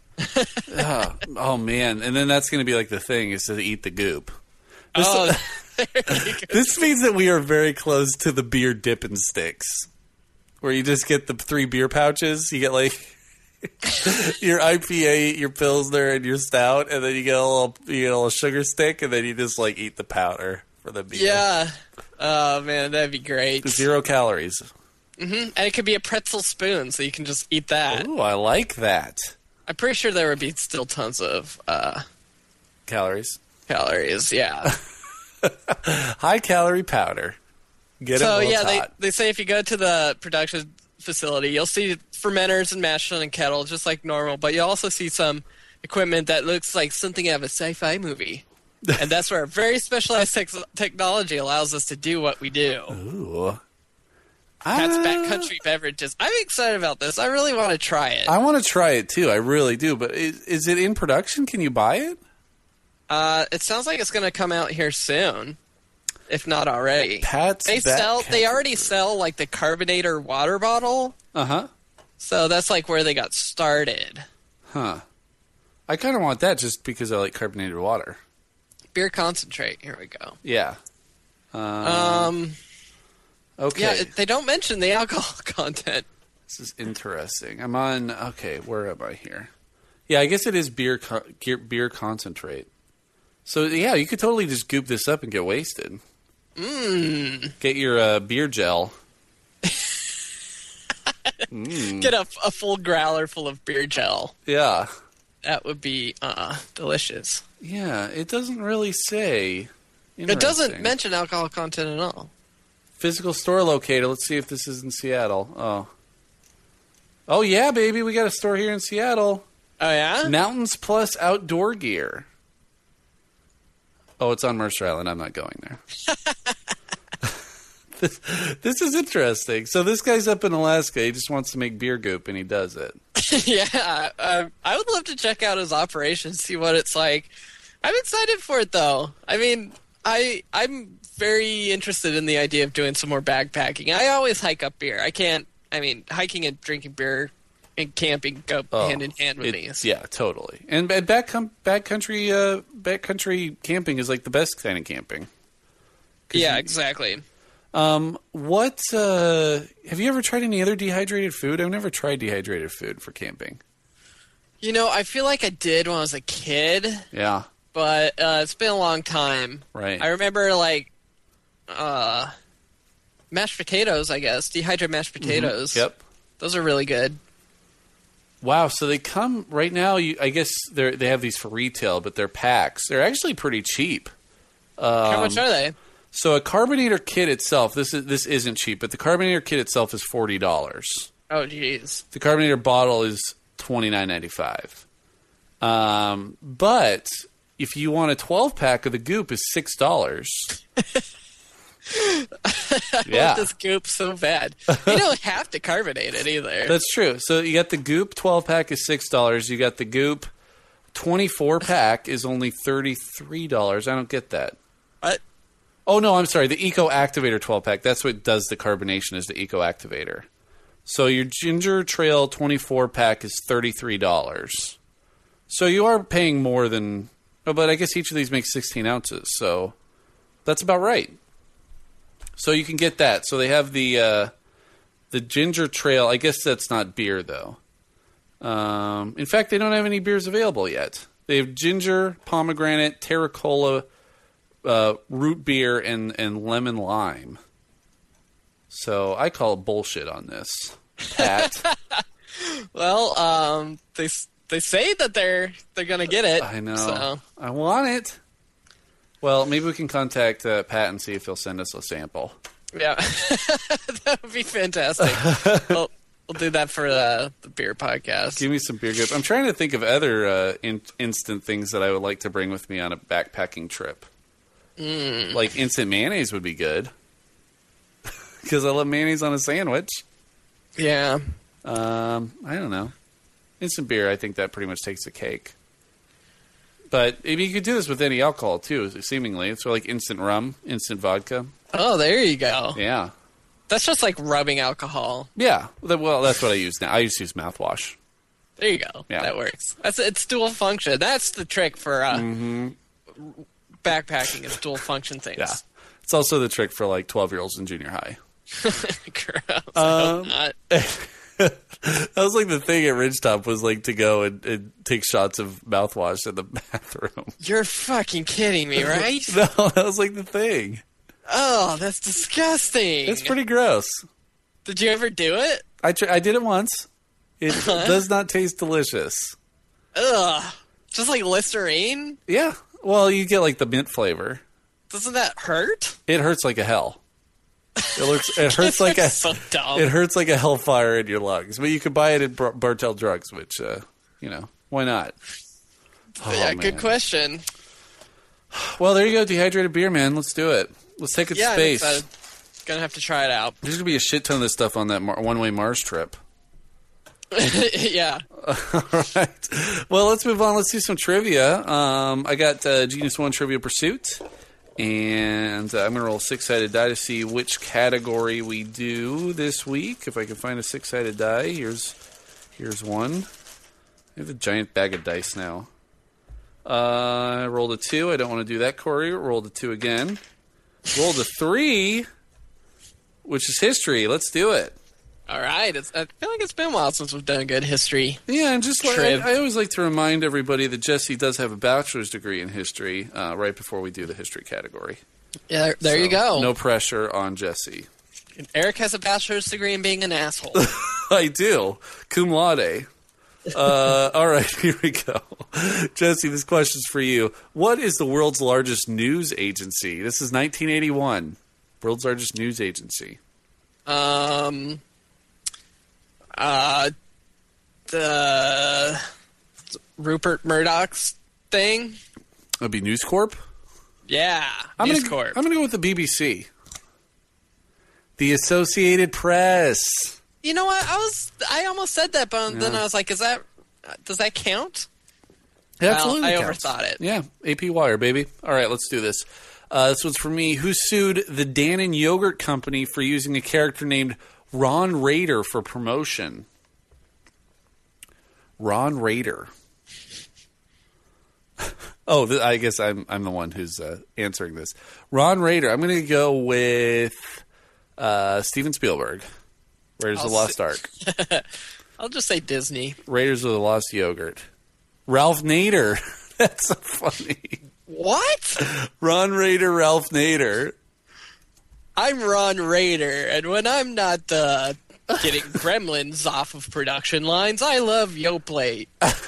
oh, oh man! And then that's going to be like the thing is to eat the goop. This, Oh, there you go. this means that we are very close to the beer dipping sticks, where you just get the three beer pouches. You get like your I P A, your Pilsner, and your stout, and then you get a little, you get a little sugar stick, and then you just like eat the powder for the beer. Yeah. Oh man, that'd be great. Zero calories. hmm And it could be a pretzel spoon, so you can just eat that. Ooh, I like that. I'm pretty sure there would be still tons of uh, Calories. calories. Yeah. High calorie powder. Get it So while yeah, it's they hot. they say if you go to the production facility, you'll see fermenters and mash on a kettle just like normal, but you'll also see some equipment that looks like something out of a sci-fi movie. And that's where very specialized tech technology allows us to do what we do. Ooh. Pat's Ah. Backcountry Beverages. I'm excited about this. I really want to try it. I want to try it too. I really do. But is, is it in production? Can you buy it? Uh, it sounds like it's going to come out here soon, if not already. Pat's They sell. Backcountry. They already sell like the carbonator water bottle, Uh huh. so that's like where they got started. Huh. I kind of want that just because I like carbonated water. Beer concentrate. Here we go. Yeah. Um, Um. okay. Yeah, it, they don't mention the alcohol content. This is interesting. I'm on. Okay, where am I here? Yeah, I guess it is beer co- gear- beer concentrate. So yeah, you could totally just goop this up and get wasted. Mmm. Get your uh, beer gel. mm. Get a, a full growler full of beer gel. Yeah. That would be uh delicious. Yeah, it doesn't really say. It doesn't Interesting. mention alcohol content at all. Physical store locator. Let's see if this is in Seattle. Oh. Oh, yeah, baby. We got a store here in Seattle. Oh yeah. Mountains Plus Outdoor Gear. Oh, it's on Mercer Island. I'm not going there. this, this is interesting. So this guy's up in Alaska. He just wants to make beer goop, and he does it. Yeah, uh, I would love to check out his operation, see what it's like. I'm excited for it, though. I mean, I I'm very interested in the idea of doing some more backpacking. I always hike up beer. I can't. I mean, hiking and drinking beer and camping go Oh, hand in hand with it- me. Yeah, totally. And back backcountry uh, backcountry camping is like the best kind of camping. 'Cause Yeah, you- exactly. Um, what uh, have you ever tried any other dehydrated food? I've never tried dehydrated food for camping. You know, I feel like I did when I was a kid, Yeah, but uh, it's been a long time. right. I remember like uh, mashed potatoes. I guess dehydrated mashed potatoes. Yep. Those are really good. Wow. So they come right now. You, I guess they they have these for retail, but they're packs. They're actually pretty cheap. Um, How much are they? So a carbonator kit itself, this is this isn't cheap, but the carbonator kit itself is forty dollars. Oh, jeez. The carbonator bottle is twenty nine ninety five. Um, but if you want a twelve pack of the goop, is six dollars. I Yeah. want this goop so bad. You don't have to carbonate it either. That's true. So you got the goop twelve pack is six dollars. You got the goop twenty four pack is only thirty three dollars. I don't get that. What? Oh no, I'm sorry. The Eco Activator twelve pack. That's what does the carbonation is the Eco Activator. So your Ginger Trail twenty-four pack is thirty-three dollars. So you are paying more than... Oh, but I guess each of these makes sixteen ounces. So that's about right. So you can get that. So they have the uh, the Ginger Trail. I guess that's not beer, though. Um, in fact, they don't have any beers available yet. They have ginger, pomegranate, Terracola, uh, root beer, and, and lemon lime. So I call it bullshit on this, Pat. Well, um, they they say that they're they're gonna get it. I know. So. I want it. Well, maybe we can contact uh, Pat and see if he'll send us a sample. Yeah, that would be fantastic. Well, We'll do that for the, the beer podcast. Give me some beer grip. I'm trying to think of other uh, in- instant things that I would like to bring with me on a backpacking trip. Mm. Like instant mayonnaise would be good. Because I love mayonnaise on a sandwich. Yeah. Um, I don't know. Instant beer, I think that pretty much takes the cake. But I mean, you could do this with any alcohol, too, seemingly. It's like instant rum, instant vodka. Oh, there you go. Yeah. That's just like rubbing alcohol. Yeah. Well, that's what I use now. I used to use mouthwash. There you go. Yeah. That works. That's It's dual function. That's the trick for uh, Mm-hmm. backpacking is dual function things. Yeah. It's also the trick for like twelve-year-olds in junior high. Gross. I Um, hope not. That was like the thing at Ridgetop was like to go and, and take shots of mouthwash in the bathroom. You're fucking kidding me, right? No, that was like the thing. Oh, that's disgusting. It's pretty gross. Did you ever do it? I tr- I did it once. It does not taste delicious. Ugh. Just like Listerine? Yeah. Well, you get like the mint flavor. Doesn't that hurt? It hurts like a hell. It looks. It hurts like a. That's so dumb. It hurts like a hellfire in your lungs. But you could buy it at Bar- Bartell Drugs, which uh, you know, why not? Oh, yeah, good man. question. Well, there you go, dehydrated beer, man. Let's do it. Let's take it to Yeah, I'm space. excited. Gonna have to try it out. There's gonna be a shit ton of this stuff on that Mar- one-way Mars trip. Yeah. All right. Well, let's move on. Let's do some trivia. Um, I got uh, Genius One Trivia Pursuit, and uh, I'm gonna roll a six-sided die to see which category we do this week. If I can find a six-sided die, here's here's one. I have a giant bag of dice now. Uh, I rolled a two. I don't want to do that, Corey. Rolled a two again. Rolled a three, which is history. Let's do it. All right. It's, I feel like it's been a while since we've done a good history. Yeah, and just like, Trib. I, I always like to remind everybody that Jesse does have a bachelor's degree in history uh, right before we do the history category. Yeah, there, there So, you go. No pressure on Jesse. Eric has a bachelor's degree in being an asshole. I do. Cum laude. Uh, all right, here we go. Jesse, this question's for you. What is the world's largest news agency? This is nineteen eighty-one. World's largest news agency. um, uh, the Rupert Murdoch's thing. That'd be News Corp. Yeah, I'm News gonna, Corp. I'm going to go with the B B C. The Associated Press. You know what? I was I almost said that, but then Yeah. I was like, is that does that count? It absolutely I counts. overthought it. Yeah, A P Wire, baby. All right, let's do this. Uh, this one's for me. Who sued the Dannon Yogurt Company for using a character named Ron Raider for promotion? Ron Raider. oh, th- I guess I'm I'm the one who's uh, answering this. Ron Raider. I'm going to go with uh, Steven Spielberg. Raiders of the I'll Lost Ark. I'll just say Disney. Raiders of the Lost Yogurt. Ralph Nader. That's so funny. What? Ron Raider, Ralph Nader. I'm Ron Raider, and when I'm not uh, getting gremlins off of production lines, I love Yoplait.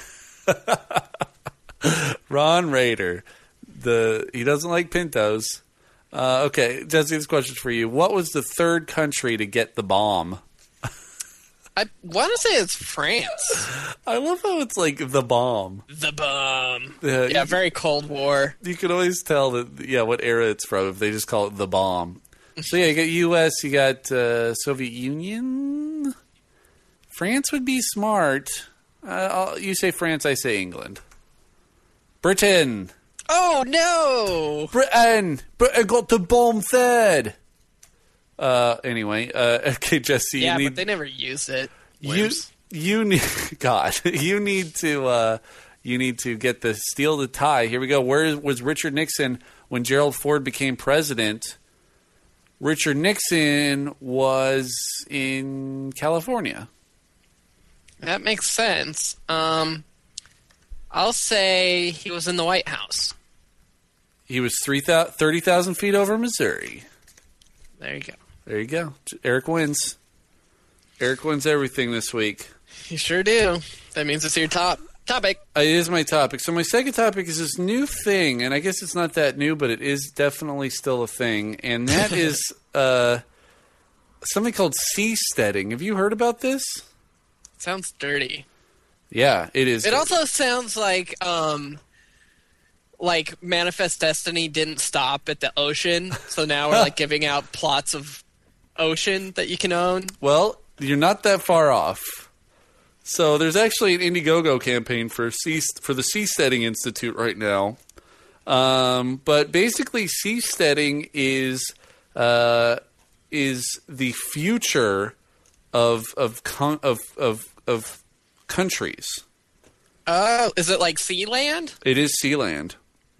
Ron Raider. The he doesn't like Pintos. Uh, okay, Jesse, this question's for you. What was the third country to get the bomb? I want to say it's France. I love how it's like the bomb. The bomb. Uh, Yeah, you, very Cold War. you can always tell that yeah what era it's from if they just call it the bomb. So yeah, you got U S, you got uh, Soviet Union. France would be smart. Uh, I'll, you say France, I say England. Britain. Oh, no! Britain! Britain got the bomb third! Uh, anyway, uh, okay, Jesse, Yeah, you need... but they never used it. you, Wimps. you need... God, you need to, uh, you need to get the... Steal the tie. Here we go. Where was Richard Nixon when Gerald Ford became president? Richard Nixon was in California. That makes sense. Um, I'll say he was in the White House. He was three thou- thirty thousand feet over Missouri. There you go. There you go. Eric wins. Eric wins everything this week. You sure do. That means it's your top topic. Uh, It is my topic. So my second topic is this new thing, and I guess it's not that new, but it is definitely still a thing, and that is uh, something called seasteading. Have you heard about this? Sounds dirty. Yeah, it is. It also sounds like um, like Manifest Destiny didn't stop at the ocean, so now we're like giving out plots of ocean that you can own. Well, you're not that far off. So there's actually an Indiegogo campaign for sea, for the Seasteading Institute right now. Um, but basically, seasteading is uh, is the future of of con- of of of countries. Oh, is it like Sealand? It is Sealand.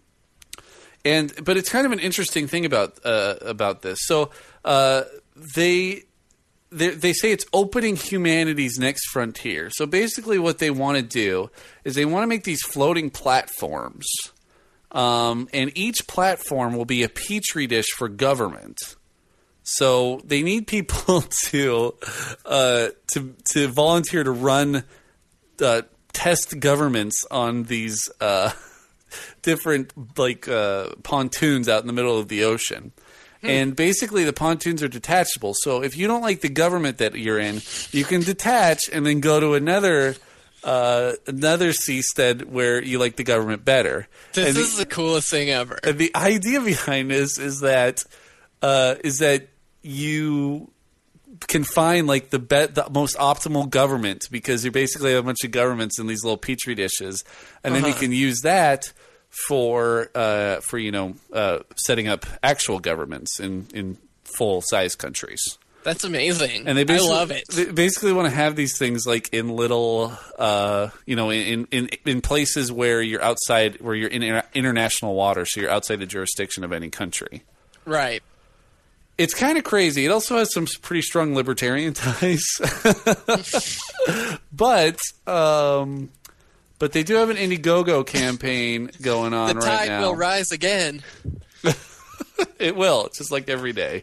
And but it's kind of an interesting thing about uh, about this. So uh, they, they they say it's opening humanity's next frontier. So basically, what they want to do is they want to make these floating platforms, um, and each platform will be a petri dish for government. So they need people to uh, to to volunteer to run uh, test governments on these uh, different like uh, pontoons out in the middle of the ocean. Hmm. And basically, the pontoons are detachable. So if you don't like the government that you're in, you can detach and then go to another uh, another seastead where you like the government better. This and is the, the coolest thing ever. And the idea behind this is that uh, is that you can find like the be- the most optimal government because you basically have a bunch of governments in these little petri dishes, and uh-huh. then you can use that for uh, for you know uh, setting up actual governments in, in full size countries. That's amazing. And they I love it. They basically want to have these things like in little, uh, you know, in, in in places where you're outside, where you're in inter- international waters, so you're outside the jurisdiction of any country. Right. It's kind of crazy. It also has some pretty strong libertarian ties, but um, but they do have an Indiegogo campaign going on the right now. The tide will rise again. It will, just like every day.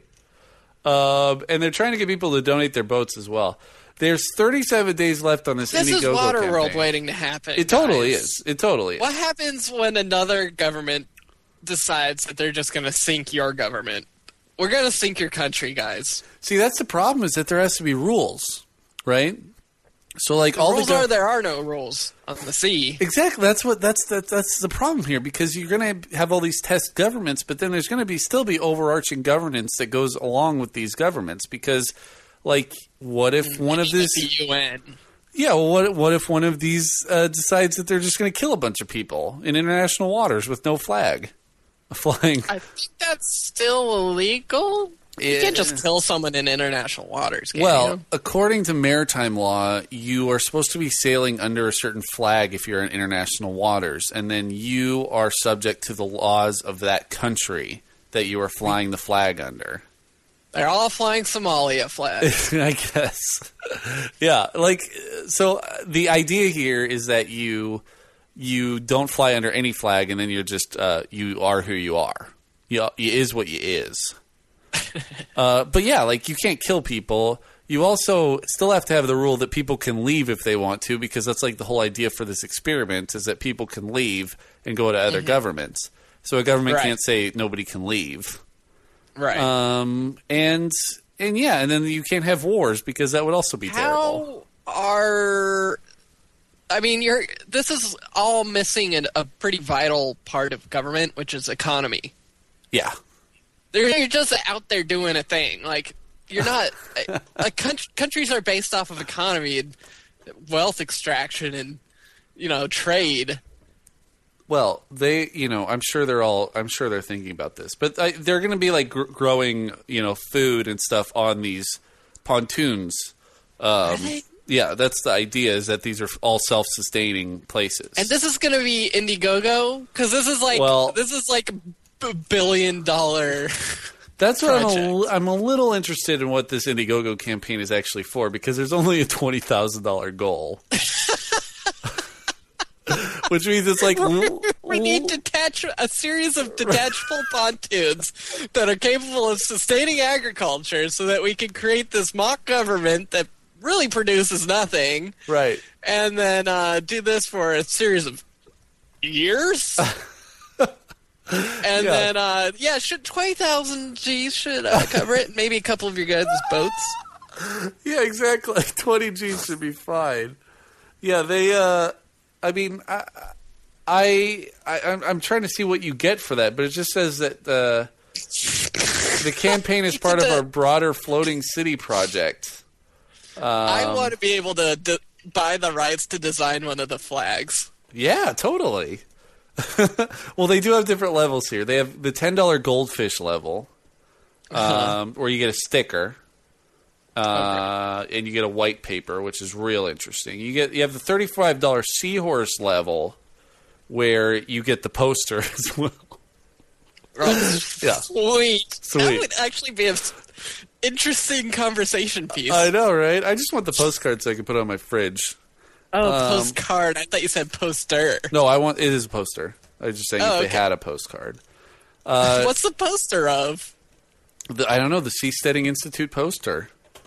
Um, and they're trying to get people to donate their boats as well. There's thirty-seven days left on this, this Indiegogo is Waterworld campaign. waiting to happen. It totally guys. is. It totally is. What happens when another government decides that they're just going to sink your government? We're going to sink your country, guys. See, that's the problem, is that there has to be rules, right? So, like, the all rules the gov- are there are no rules on the sea. Exactly. That's what that's that, that's the problem here, because you're going to have all these test governments, but then there's going to be still be overarching governance that goes along with these governments. Because, like, what if one of these the U N? Yeah, well, what what if one of these uh, decides that they're just going to kill a bunch of people in international waters with no flag flying? I think that's still illegal. You can't just kill someone in international waters, can well, you? according to maritime law, you are supposed to be sailing under a certain flag if you're in international waters, and then you are subject to the laws of that country that you are flying the flag under. They're all flying Somalia flag. I guess. Yeah, like, so the idea here is that you you don't fly under any flag, and then you're just, uh, you are who you are. You, you is what you is. uh, but yeah, like, you can't kill people. You also still have to have the rule that people can leave if they want to, because that's like the whole idea for this experiment, is that people can leave and go to other mm-hmm. governments. So a government right. can't say nobody can leave. Right. Um, and, and yeah, and then you can't have wars, because that would also be How terrible. Are... I mean, you're. This is all missing a, a pretty vital part of government, which is economy. Yeah. You're just out there doing a thing. Like, you're not... like, countries are based off of economy and wealth extraction and, you know, trade. Well, they, you know, I'm sure they're all, I'm sure they're thinking about this. But I, they're going to be, like, gr- growing, you know, food and stuff on these pontoons. Um, yeah, that's the idea, is that these are all self-sustaining places. And this is going to be Indiegogo? Because this is like, well, this is like a billion dollar That's what project. I'm a, I'm a little interested in what this Indiegogo campaign is actually for, because there's only a twenty thousand dollars goal. Which means it's like... We need to detach a series of detachable pontoons that are capable of sustaining agriculture so that we can create this mock government that really produces nothing. Right. And then uh, do this for a series of years? And Yeah. then, uh, yeah, should twenty thousand G's should uh, cover it. Maybe a couple of your guys' boats. Yeah, exactly. twenty G's should be fine. Yeah, they, uh, I mean, I, I, I, I'm- I'm trying to see what you get for that, but it just says that uh, the campaign is part of our broader floating city project. I Um, want to be able to d- buy the rights to design one of the flags. Yeah, totally. Well, they do have different levels here. They have the ten dollar goldfish level, um, where you get a sticker, uh, and you get a white paper, which is real interesting. You get you have the thirty-five dollar seahorse level, where you get the poster as well. Oh, Yeah. Sweet. That Sweet. would actually be an interesting conversation piece. I know, right? I just want the postcard so I can put it on my fridge. oh, um, postcard. I thought you said poster. No, I want it is a poster. I was just saying Oh, if they okay. had a postcard. Uh, What's the poster of? The, I don't know, the Seasteading Institute poster.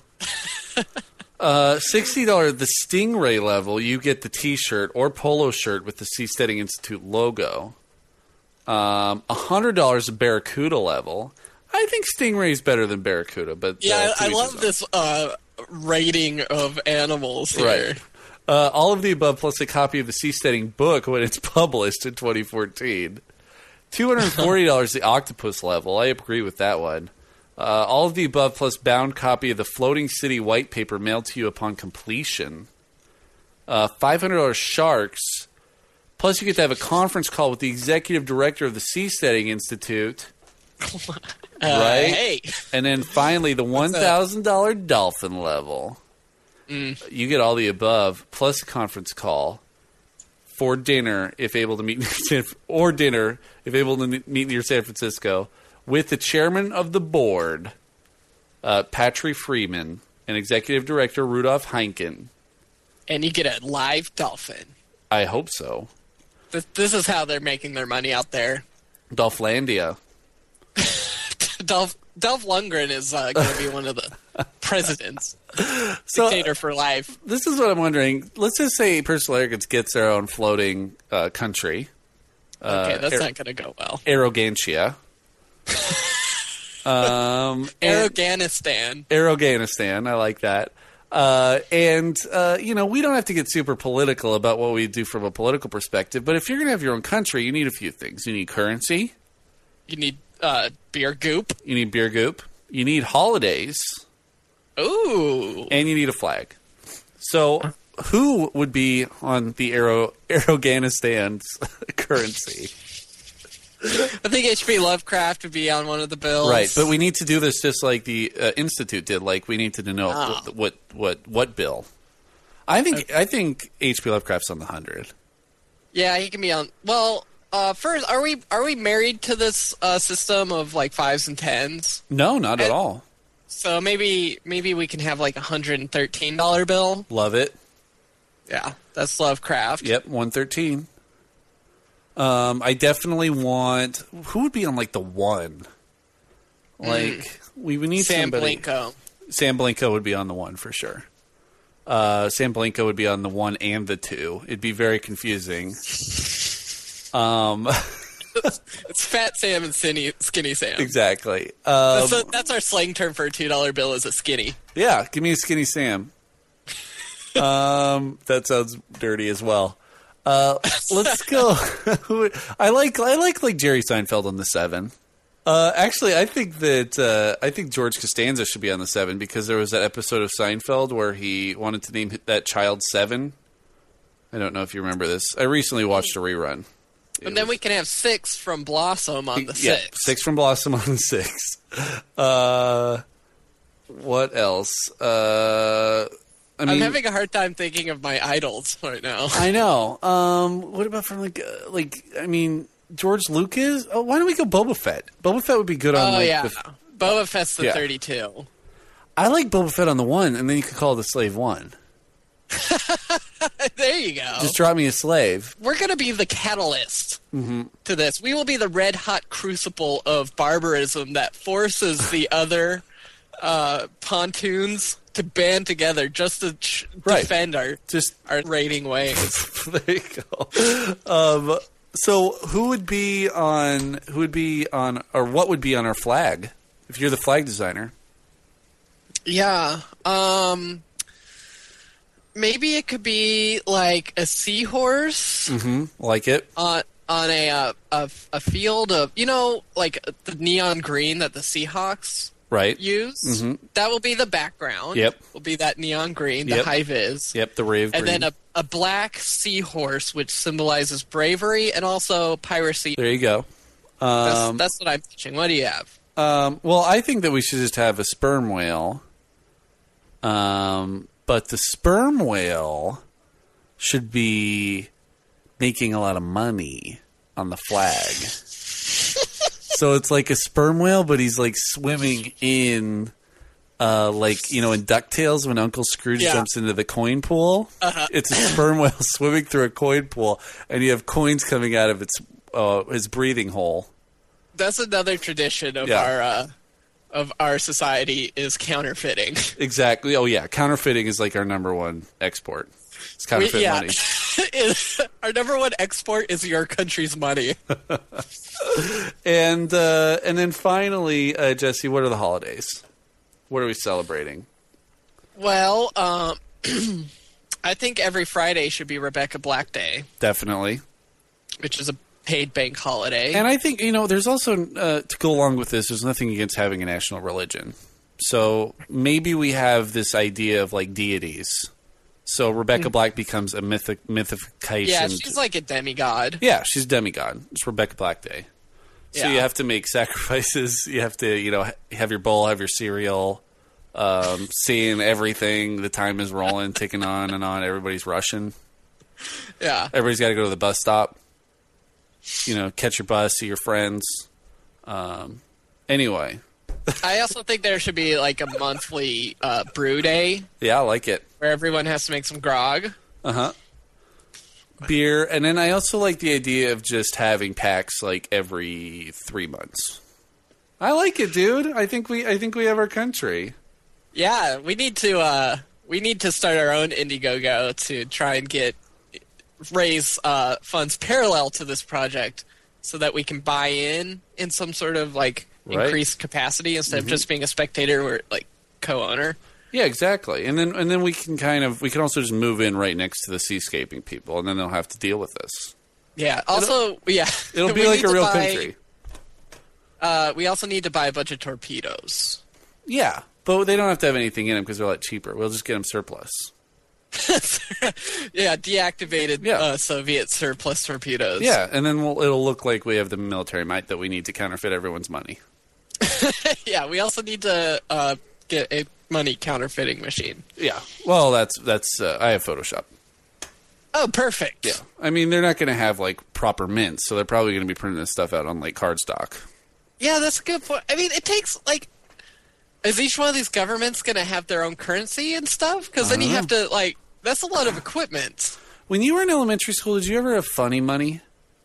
uh, sixty dollars the Stingray level, you get the T-shirt or polo shirt with the Seasteading Institute logo. Um, one hundred dollars the Barracuda level. I think Stingray is better than Barracuda, but Yeah, uh, to I, I each love his own. this uh, rating of animals here. Right. Uh, all of the above plus a copy of the Seasteading book when it's published in twenty fourteen. two hundred forty dollars the Octopus level. I agree with that one. Uh, all of the above plus bound copy of the Floating City white paper mailed to you upon completion. Uh, five hundred dollars Sharks. Plus you get to have a conference call with the executive director of the Seasteading Institute. Uh, Right? Hey. And then finally the one thousand dollars Dolphin level. Mm. You get all the above, plus a conference call for dinner, if able to meet near San, or dinner, if able to meet near San Francisco, with the chairman of the board, uh, Patrick Freeman, and executive director Rudolph Heinken. And you get a live dolphin. I hope so. This, this is how they're making their money out there. Dolphlandia. Dolph, Dolph Lundgren is uh, going to be one of the presidents. So Dictator for life. this is what I'm wondering. Let's just say Personal Arrogance gets their own floating uh, country. Okay, Uh, that's Ar- not going to go well. Arrogantia. um, and- Afghanistan. Afghanistan, I like that. Uh, and, uh, you know, we don't have to get super political about what we do from a political perspective, but if you're going to have your own country, you need a few things. You need currency, You need uh, beer goop. you need beer goop, you need holidays, Ooh. and you need a flag. So, who would be on the Aero Afghanistan's currency? I think H P Lovecraft would be on one of the bills. Right, but we need to do this just like the uh, Institute did. Like, we need to know Oh. what, what what what bill. I think I think H P Lovecraft's on the hundred. Yeah, he can be on. Well, uh, first, are we are we married to this uh, system of like fives and tens? No, not at I- all. So maybe maybe we can have like a hundred and thirteen dollar bill. Love it. Yeah, that's Lovecraft. Yep, one thirteen. Um, I definitely want. Who would be on like the one? Like we would need Sam somebody. Blinko. Sam Blinko would be on the one for sure. Uh, Sam Blinko would be on the one and the two. It'd be very confusing. Um, It's Fat Sam and Skinny, skinny Sam. exactly. Um, That's, a, that's our slang term for a two dollar bill. Is a skinny. yeah, give me a skinny Sam. um, that sounds dirty as well. Uh, let's go. I like I like like Jerry Seinfeld on the seven. Uh, actually, I think that uh, I think George Costanza should be on the seven because there was that episode of Seinfeld where he wanted to name that child Seven. I don't know if you remember this. I recently watched a rerun. It And then was- we can have six from Blossom on the yeah, six. six from Blossom on the six. Uh, what else? Uh, I mean, I'm having a hard time thinking of my idols right now. I know. Um, what about from like, uh, like I mean, George Lucas? Oh, why don't we go Boba Fett? Boba Fett would be good on. Oh like, yeah, the, Boba Fett's the Yeah. thirty-two. I like Boba Fett on the one, and then you could call it the Slave One. There you go. Just drop me a slave. We're going to be the catalyst Mm-hmm. to this. We will be the red hot crucible of barbarism that forces the other uh, pontoons to band together just to ch- Right. defend our Just our raiding ways. there you go. Um, So who would be on? Who would be on? Or what would be on our flag? If you're the flag designer. Yeah. Um. Maybe it could be like a seahorse Mm-hmm. Like it. on on a, uh, a a field of, you know, like the neon green that the Seahawks Right. use. Mhm. That will be the background. Yep. Will be that neon green, the Yep. high vis. Yep. The rave And green. then a, a black seahorse, which symbolizes bravery and also piracy. There you go. That's, Um, that's what I'm pitching. What do you have? um, well, I think that we should just have a sperm whale. Um, but the sperm whale should be making a lot of money on the flag. So it's like a sperm whale, but he's like swimming in, uh, like, you know, in DuckTales when Uncle Scrooge Yeah. jumps into the coin pool. Uh-huh. It's a sperm whale swimming through a coin pool, and you have coins coming out of its uh, his breathing hole. That's another tradition of Yeah. our uh, of our society is counterfeiting. Exactly. Oh yeah, counterfeiting is like our number one export. It's We- counterfeit yeah. money. Our number one export is your country's money. And uh, and then finally, uh, Jesse, what are the holidays? What are we celebrating? Well, um, I think every Friday should be Rebecca Black Day, Definitely. which is a paid bank holiday. And I think, you know, there's also, uh, to go along with this, there's nothing against having a national religion. So maybe we have this idea of like deities. So Rebecca Black becomes a mythic mythification. yeah, she's like a demigod. Yeah, she's demigod. It's Rebecca Black Day. So Yeah. you have to make sacrifices. You have to, you know, ha- have your bowl, have your cereal, um, seeing everything. The time is rolling, ticking on and on. Everybody's rushing. Yeah. Everybody's got to go to the bus stop. You know, catch your bus, see your friends. Um, anyway, I also think there should be like a monthly uh, brew day yeah, I like it. where everyone has to make some grog. Uh huh. Beer, and then I also like the idea of just having PAX like every three months. I like it, dude. I think we, I think we have our country. Yeah, we need to uh, we need to start our own Indiegogo to try and get raise uh, funds parallel to this project, so that we can buy in in some sort of like Right. increased capacity instead of just being a spectator or like co-owner. Yeah, exactly. And then, and then we can kind of, we can also just move in right next to the seascaping people, and then they'll have to deal with this. Yeah. Also, yeah, It'll be we like need a to real buy- country. Uh, we also need to buy a bunch of torpedoes. Yeah, but they don't have to have anything in them because they're a lot cheaper. We'll just get them surplus. Yeah, deactivated Yeah. Uh, Soviet surplus torpedoes. Yeah, and then we'll, it'll look like we have the military might that we need to counterfeit everyone's money. Yeah, we also need to uh, get a money counterfeiting machine. Yeah. Well, that's that's. Uh, I have Photoshop. Oh, perfect. Yeah. I mean, they're not going to have like proper mints, so they're probably going to be printing this stuff out on like cardstock. Yeah, that's a good point. I mean, it takes like, is each one of these governments going to have their own currency and stuff? Because then you have to like, that's a lot of equipment. When you were in elementary school, did you ever have funny money?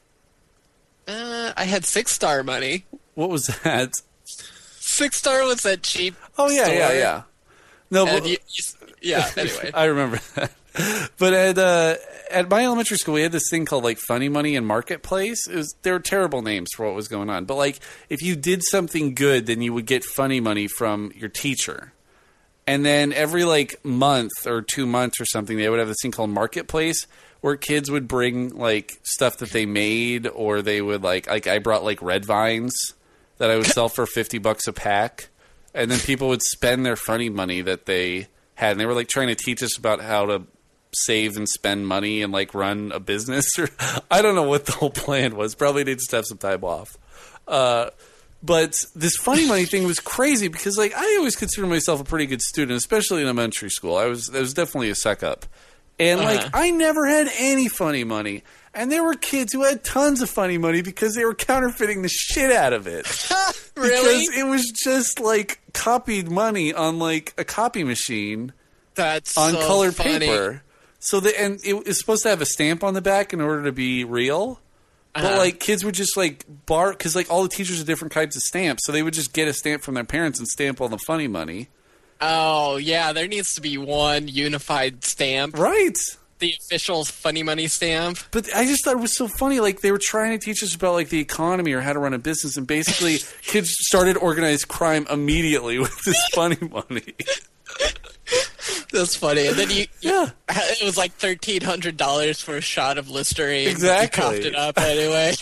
Uh, I had Six Star money. What was that? Six Star was that cheap. Oh yeah, store, yeah, yeah. No, And but you, you, yeah. Anyway, I remember that. But at uh, at my elementary school, we had this thing called like Funny Money and Marketplace. It was there were terrible names for what was going on, but like if you did something good, then you would get funny money from your teacher. And then every like month or two months or something, they would have this thing called Marketplace where kids would bring like stuff that they made, or they would like like I brought like red vines that I would sell for fifty bucks a pack, and then people would spend their funny money that they had, and they were like trying to teach us about how to save and spend money and like run a business, or I don't know what the whole plan was. Probably they just have some time off. Uh, but this funny money thing was crazy because like I always consider myself a pretty good student, especially in elementary school. I was I was definitely a suck up, and like Uh-huh. I never had any funny money. And there were kids who had tons of funny money because they were counterfeiting the shit out of it. really? Because it was just like copied money on like a copy machine That's on so colored funny. paper. So the and it was supposed to have a stamp on the back in order to be real. But Uh-huh. like kids would just like bar because like all the teachers had different types of stamps, so they would just get a stamp from their parents and stamp all the funny money. Oh yeah, there needs to be one unified stamp. Right. the official funny money stamp. But I just thought it was so funny. Like, they were trying to teach us about, like, the economy or how to run a business, and basically kids started organized crime immediately with this funny money. That's funny. And then you, you Yeah. it was like thirteen hundred dollars for a shot of Listerine. Exactly. You coughed it up anyway.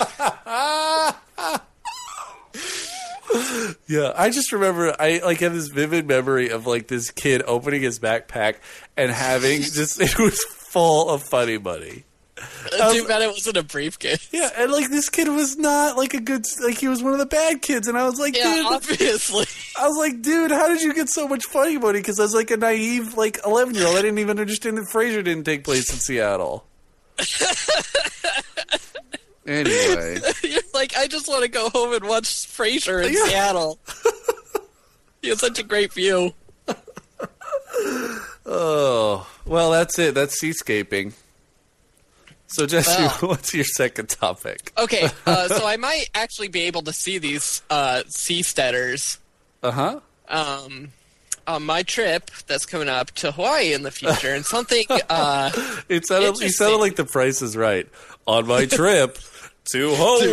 Yeah, I just remember, I, like, have this vivid memory of, like, this kid opening his backpack and having just, it was full of funny money. Too bad it wasn't a briefcase. Yeah, and, like, this kid was not, like, a good, like, he was one of the bad kids, and I was like, Yeah, dude, obviously. I was like, dude, how did you get so much funny money? Because I was, like, a naive, like, eleven-year-old. I didn't even understand that Frasier didn't take place in Seattle. Anyway. You're like, I just want to go home and watch Frasier in Yeah. Seattle. You have such a great view. Oh, well, that's it. That's seascaping. So, Jesse, Well. what's your second topic? Okay, uh, so I might actually be able to see these uh, seasteaders Uh-huh. um, on my trip that's coming up to Hawaii in the future, and something uh, It sounded, you Interesting. sounded like The Price is Right. On my trip to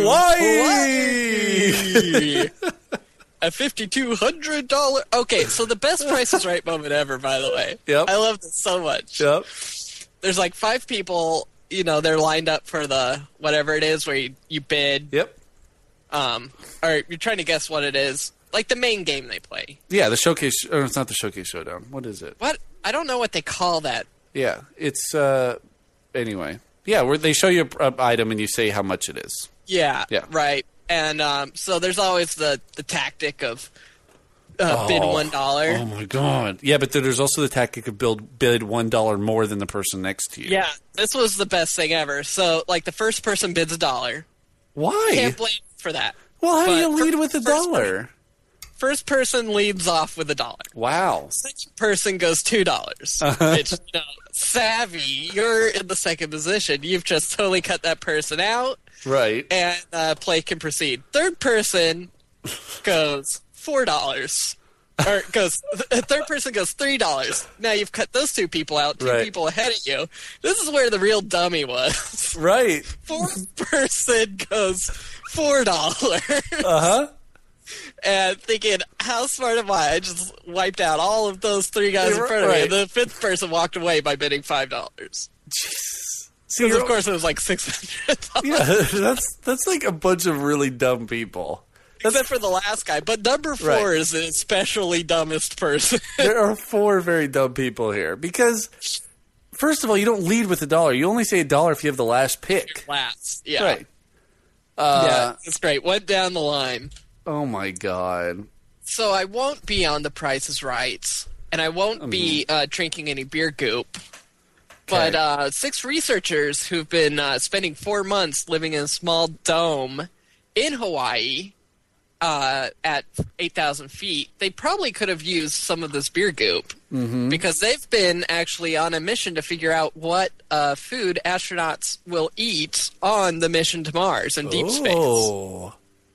Hawaii! Hawaii. A fifty-two hundred dollars. Okay, so the best Price is Right moment ever, by the way. Yep. I love this so much. Yep. There's like five people, you know, they're lined up for the whatever it is where you, you bid, Yep. um, or you're trying to guess what it is. Like the main game they play. Yeah, the showcase. Or it's not the showcase showdown. What is it? What? I don't know what they call that. Yeah, it's uh. Anyway, yeah, where they show you an item and you say how much it is. Yeah, Yeah. right. And um, so there's always the, the tactic of uh, bid Oh. one dollar. Oh my god! Yeah, but then there's also the tactic of build bid one dollar more than the person next to you. Yeah, this was the best thing ever. So like the first person bids a dollar. Why? Can't blame for that. Well, how do But you lead fir- with a first dollar? First person leads off with a dollar. Wow. Second person goes two dollars. Which, you know, savvy, you're in the second position. You've just totally cut that person out, Right. and uh, play can proceed. Third person goes four dollars. Or goes third person goes three dollars. Now you've cut those two people out, two Right. people ahead of you. This is where the real dummy was. Right. Fourth person goes four dollars. Uh huh. And thinking, how smart am I? I just wiped out all of those three guys in You're front of me. right. And the fifth person walked away by bidding five dollars. See, Because you're- of course it was like six hundred dollars. Yeah, that's that's like a bunch of really dumb people. Except for the last guy. But number four Right. is the especially dumbest person. There are four very dumb people here because, first of all, you don't lead with a dollar. You only say a dollar if you have the last pick. Last. Yeah. Right. Uh, yeah, it's great. Went down the line. Oh my god. So I won't be on The Price is Right, and I won't be Mm-hmm. uh, drinking any beer goop. But uh, six researchers who've been uh, spending four months living in a small dome in Hawaii uh, at eight thousand feet, they probably could have used some of this beer goop. Mm-hmm. Because they've been actually on a mission to figure out what uh, food astronauts will eat on the mission to Mars in deep space. Oh.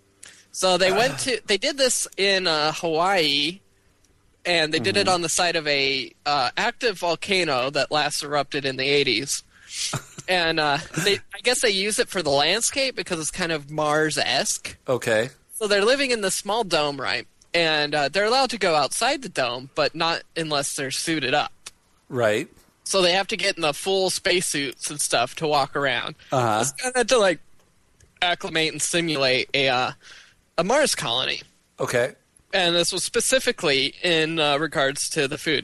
So they went to they did this in uh, Hawaii, and they did Mm-hmm. it on the site of a uh, active volcano that last erupted in the eighties. And uh, they I guess they use it for the landscape because it's kind of Mars-esque. Okay. So they're living in this small dome, right? And uh, they're allowed to go outside the dome, but not unless they're suited up. Right. So they have to get in the full spacesuits and stuff to walk around. Uh-huh. It's kind of to like acclimate and simulate a uh, a Mars colony. Okay. And this was specifically in uh, regards to the food.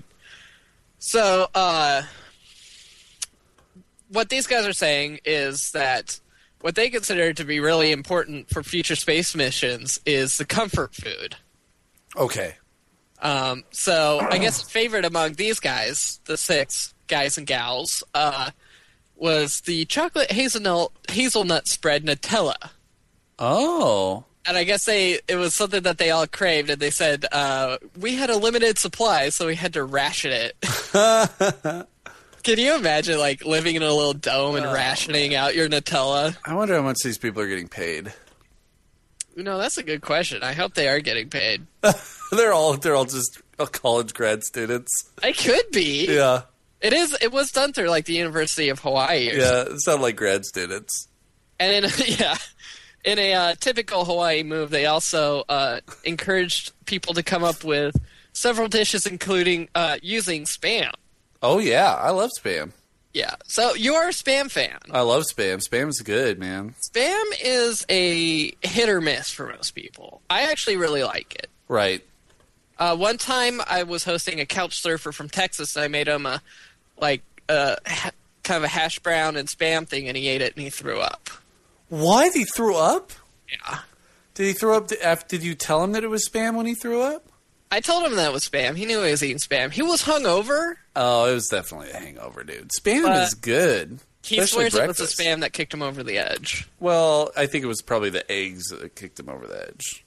So, uh, what these guys are saying is that what they consider to be really important for future space missions is the comfort food. Okay. Um, so, I guess a favorite among these guys, the six guys and gals, uh, was the chocolate hazelnut hazelnut spread Nutella. Oh. And I guess they it was something that they all craved, and they said, uh, we had a limited supply, so we had to ration it. Can you imagine, like, living in a little dome and rationing out your Nutella? I wonder how much these people are getting paid. You know, that's a good question. I hope they are getting paid. They're all they're all just college grad students. I could be. Yeah. It is. It was done through like the University of Hawaii. Or Yeah, it sounded like grad students. And in yeah, in a uh, typical Hawaii move, they also uh, encouraged people to come up with several dishes, including uh, using Spam. Oh, yeah. I love Spam. Yeah. So you're a Spam fan. I love Spam. Spam's good, man. Spam is a hit or miss for most people. I actually really like it. Right. Uh, one time I was hosting a couch surfer from Texas, and I made him a, like, a, ha- kind of a hash brown and Spam thing, and he ate it, and he threw up. What? He threw up? Yeah. Did he throw up? After, did you tell him that it was Spam when he threw up? I told him that was Spam. He knew he was eating Spam. He was hungover. Oh, it was definitely a hangover, dude. Spam But is good. He especially swears breakfast. it was the Spam that kicked him over the edge. Well, I think it was probably the eggs that kicked him over the edge.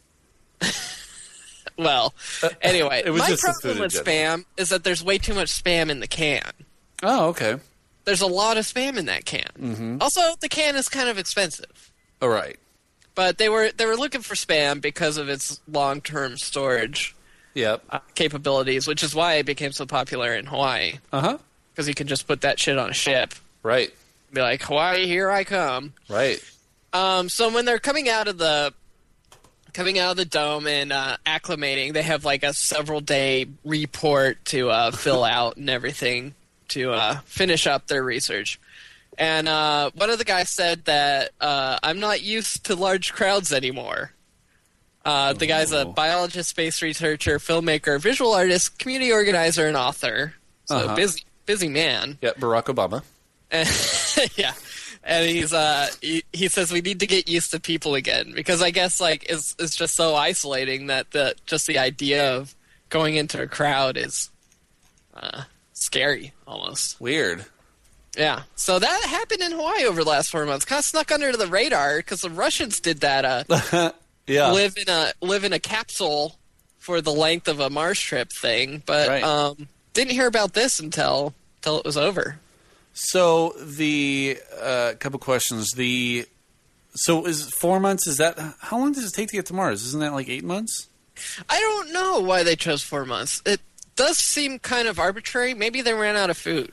Well, anyway, It was my just the food problem in with general. Spam is that there's way too much Spam in the can. Oh, okay. There's a lot of Spam in that can. Mm-hmm. Also, the can is kind of expensive. All right. But they were they were looking for Spam because of its long-term storage Yep. uh, capabilities, which is why it became so popular in Hawaii. Uh-huh. Because you can just put that shit on a ship. Right. Be like, Hawaii, here I come. Right. Um, so when they're coming out of the coming out of the dome and uh, acclimating, they have like a several day report to uh, fill out and everything to uh, finish up their research. And uh, one of the guys said that uh, I'm not used to large crowds anymore. Uh, the guy's a Oh. biologist, space researcher, filmmaker, visual artist, community organizer, and author. So Uh-huh. busy, busy man. Yep, Barack Obama. And, yeah, and he's uh he, he says we need to get used to people again because I guess like it's it's just so isolating that the just the idea of going into a crowd is uh scary almost. Weird. Yeah, so that happened in Hawaii over the last four months. Kind of snuck under the radar because the Russians did that. Uh, Yeah. live in a live in a capsule for the length of a Mars trip thing, but Right. um didn't hear about this until until it was over. So the uh, couple questions. The so is four months? Is that how long does it take to get to Mars? Isn't that like eight months? I don't know why they chose four months. It does seem kind of arbitrary. Maybe they ran out of food.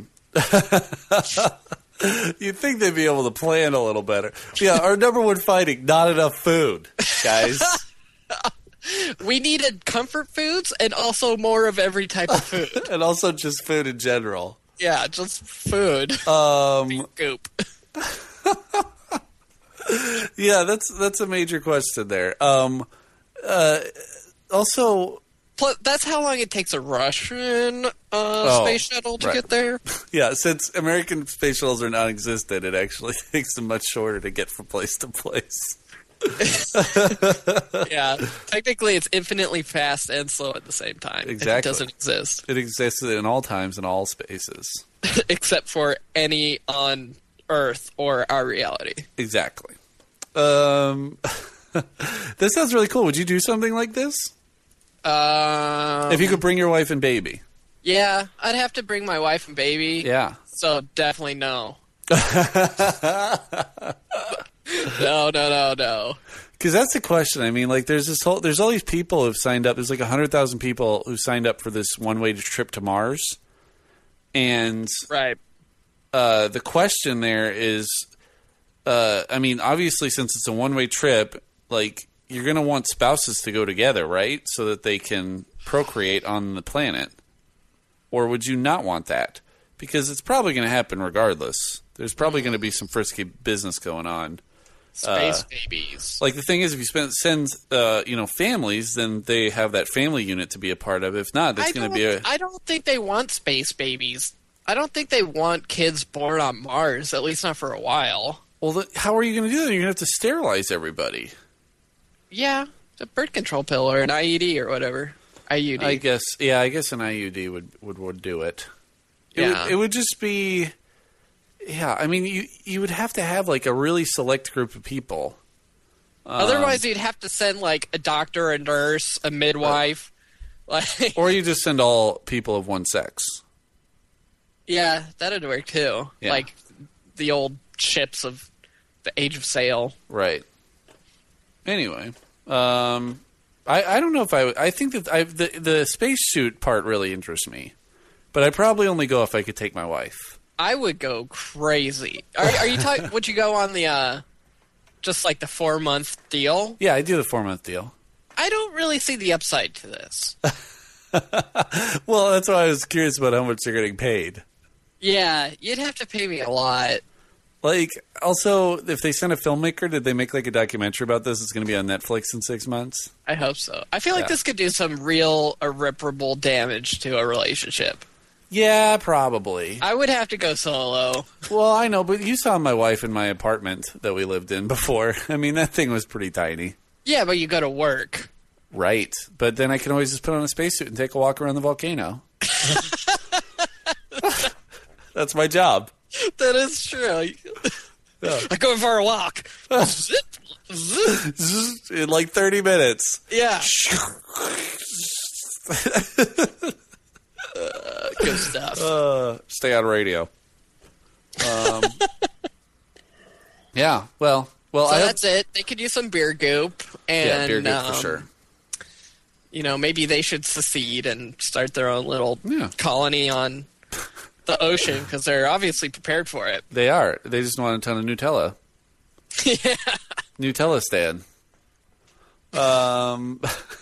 You'd think they'd be able to plan a little better. Yeah, our number one finding: not enough food, guys. We needed comfort foods and also more of every type of food. And also just food in general. Yeah, just food. Um, Goop. yeah, that's that's a major question there. Um, uh, also, Plus, that's how long it takes a Russian uh, Oh, space shuttle to right. get there. yeah, since American space shuttles are non-existent, it actually takes them much shorter to get from place to place. Yeah, technically it's infinitely fast and slow at the same time. and Exactly. It doesn't exist. It exists in all times and all spaces. Except for any on Earth or our reality. Exactly. Um, that sounds really cool. Would you do something like this? Um, If you could bring your wife and baby. Yeah, I'd have to bring my wife and baby. Yeah. So definitely no. No, no, no, no. Because that's the question. I mean, like, there's this whole, there's all these people who've signed up. There's like one hundred thousand people who signed up for this one-way trip to Mars. And Right. uh, the question there is, uh, I mean, obviously, since it's a one-way trip, like, you're going to want spouses to go together, right? So that they can procreate on the planet. Or would you not want that? Because it's probably going to happen regardless. There's probably going to be some frisky business going on. Space babies. Like, the thing is, if you spend, send, uh, you know, families, then they have that family unit to be a part of. If not, that's I going to don't, be a... I don't think they want space babies. I don't think they want kids born on Mars, at least not for a while. Well, the, how are you going to do that? You're going to have to sterilize everybody. Yeah, a birth control pill or an I U D or whatever. I U D. I guess, yeah, I guess an I U D would, would, would do it. It, Yeah. would, it would just be... Yeah, I mean, you you would have to have, like, a really select group of people. Um, Otherwise, you'd have to send, like, a doctor, a nurse, a midwife. Like, Or you just send all people of one sex. yeah, that'd work, too. Yeah. Like, the old ships of the Age of Sail. Right. Anyway, um, I I don't know if I would- I think that I the the spacesuit part really interests me, But I'd probably only go if I could take my wife. I would go crazy. Are, are you talking? Would you go on the uh, just like the four month deal? Yeah, I do the four month deal. I don't really see the upside to this. Well, that's why I was curious about how much they're getting paid. Yeah, you'd have to pay me a lot. Like, also, if they send a filmmaker, did they make like a documentary about this? It's going to be on Netflix in six months. I hope so. I feel like Yeah. this could do some real irreparable damage to a relationship. Yeah, probably. I would have to go solo. Well, I know, but you saw my wife in my apartment that we lived in before. I mean, that thing was pretty tiny. Yeah, but you go to work. Right. But then I can always just put on a spacesuit and take a walk around the volcano. That's my job. That is true. Yeah. I'm going for a walk. Zip, zip. In like thirty minutes. Yeah. uh, good stuff. Uh, stay on radio. Um, yeah, well, well, so I that's it. They could use some beer goop. And, yeah, beer goop um, for sure. You know, maybe they should secede and start their own little Yeah. colony on the ocean because they're obviously prepared for it. They are. They just want a ton of Nutella. Yeah. Nutella stand. Um.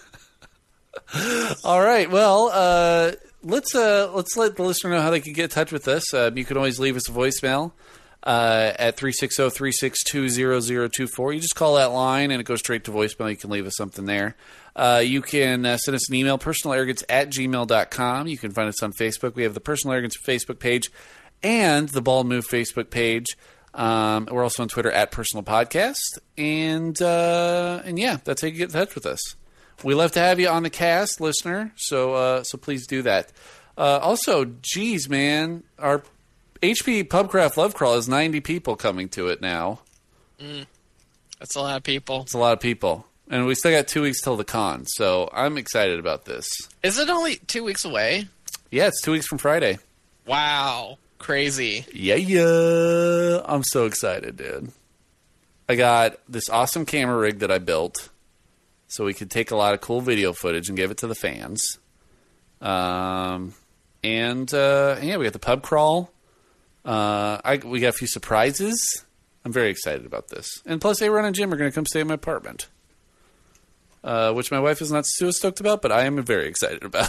All right. Well, uh, let's uh, let's let the listener know how they can get in touch with us. Uh, you can always leave us a voicemail uh, at three six zero, three six two, zero zero two four. You just call that line and it goes straight to voicemail. You can leave us something there. Uh, you can uh, send us an email, personalarrogance at gmail dot com. You can find us on Facebook. We have the Personal Arrogance Facebook page and the Bald Move Facebook page. Um, we're also on Twitter at Personal Podcast. And, uh, and yeah, that's how you get in touch with us. We love to have you on the cast, listener, so uh, so please do that. Uh, also, geez, man, our H P Pubcraft Love Crawl has ninety people coming to it now. Mm, that's a lot of people. It's a lot of people. And we still got two weeks till the con, so I'm excited about this. Is it only two weeks away? Yeah, it's two weeks from Friday. Wow. Crazy. Yeah, yeah. I'm so excited, dude. I got this awesome camera rig that I built so we could take a lot of cool video footage and give it to the fans. Um, and, uh, yeah, we got the pub crawl. Uh, I, we got a few surprises. I'm very excited about this. And plus, A-Run and Jim are going to come stay in my apartment. Uh, which my wife is not so stoked about, but I am very excited about.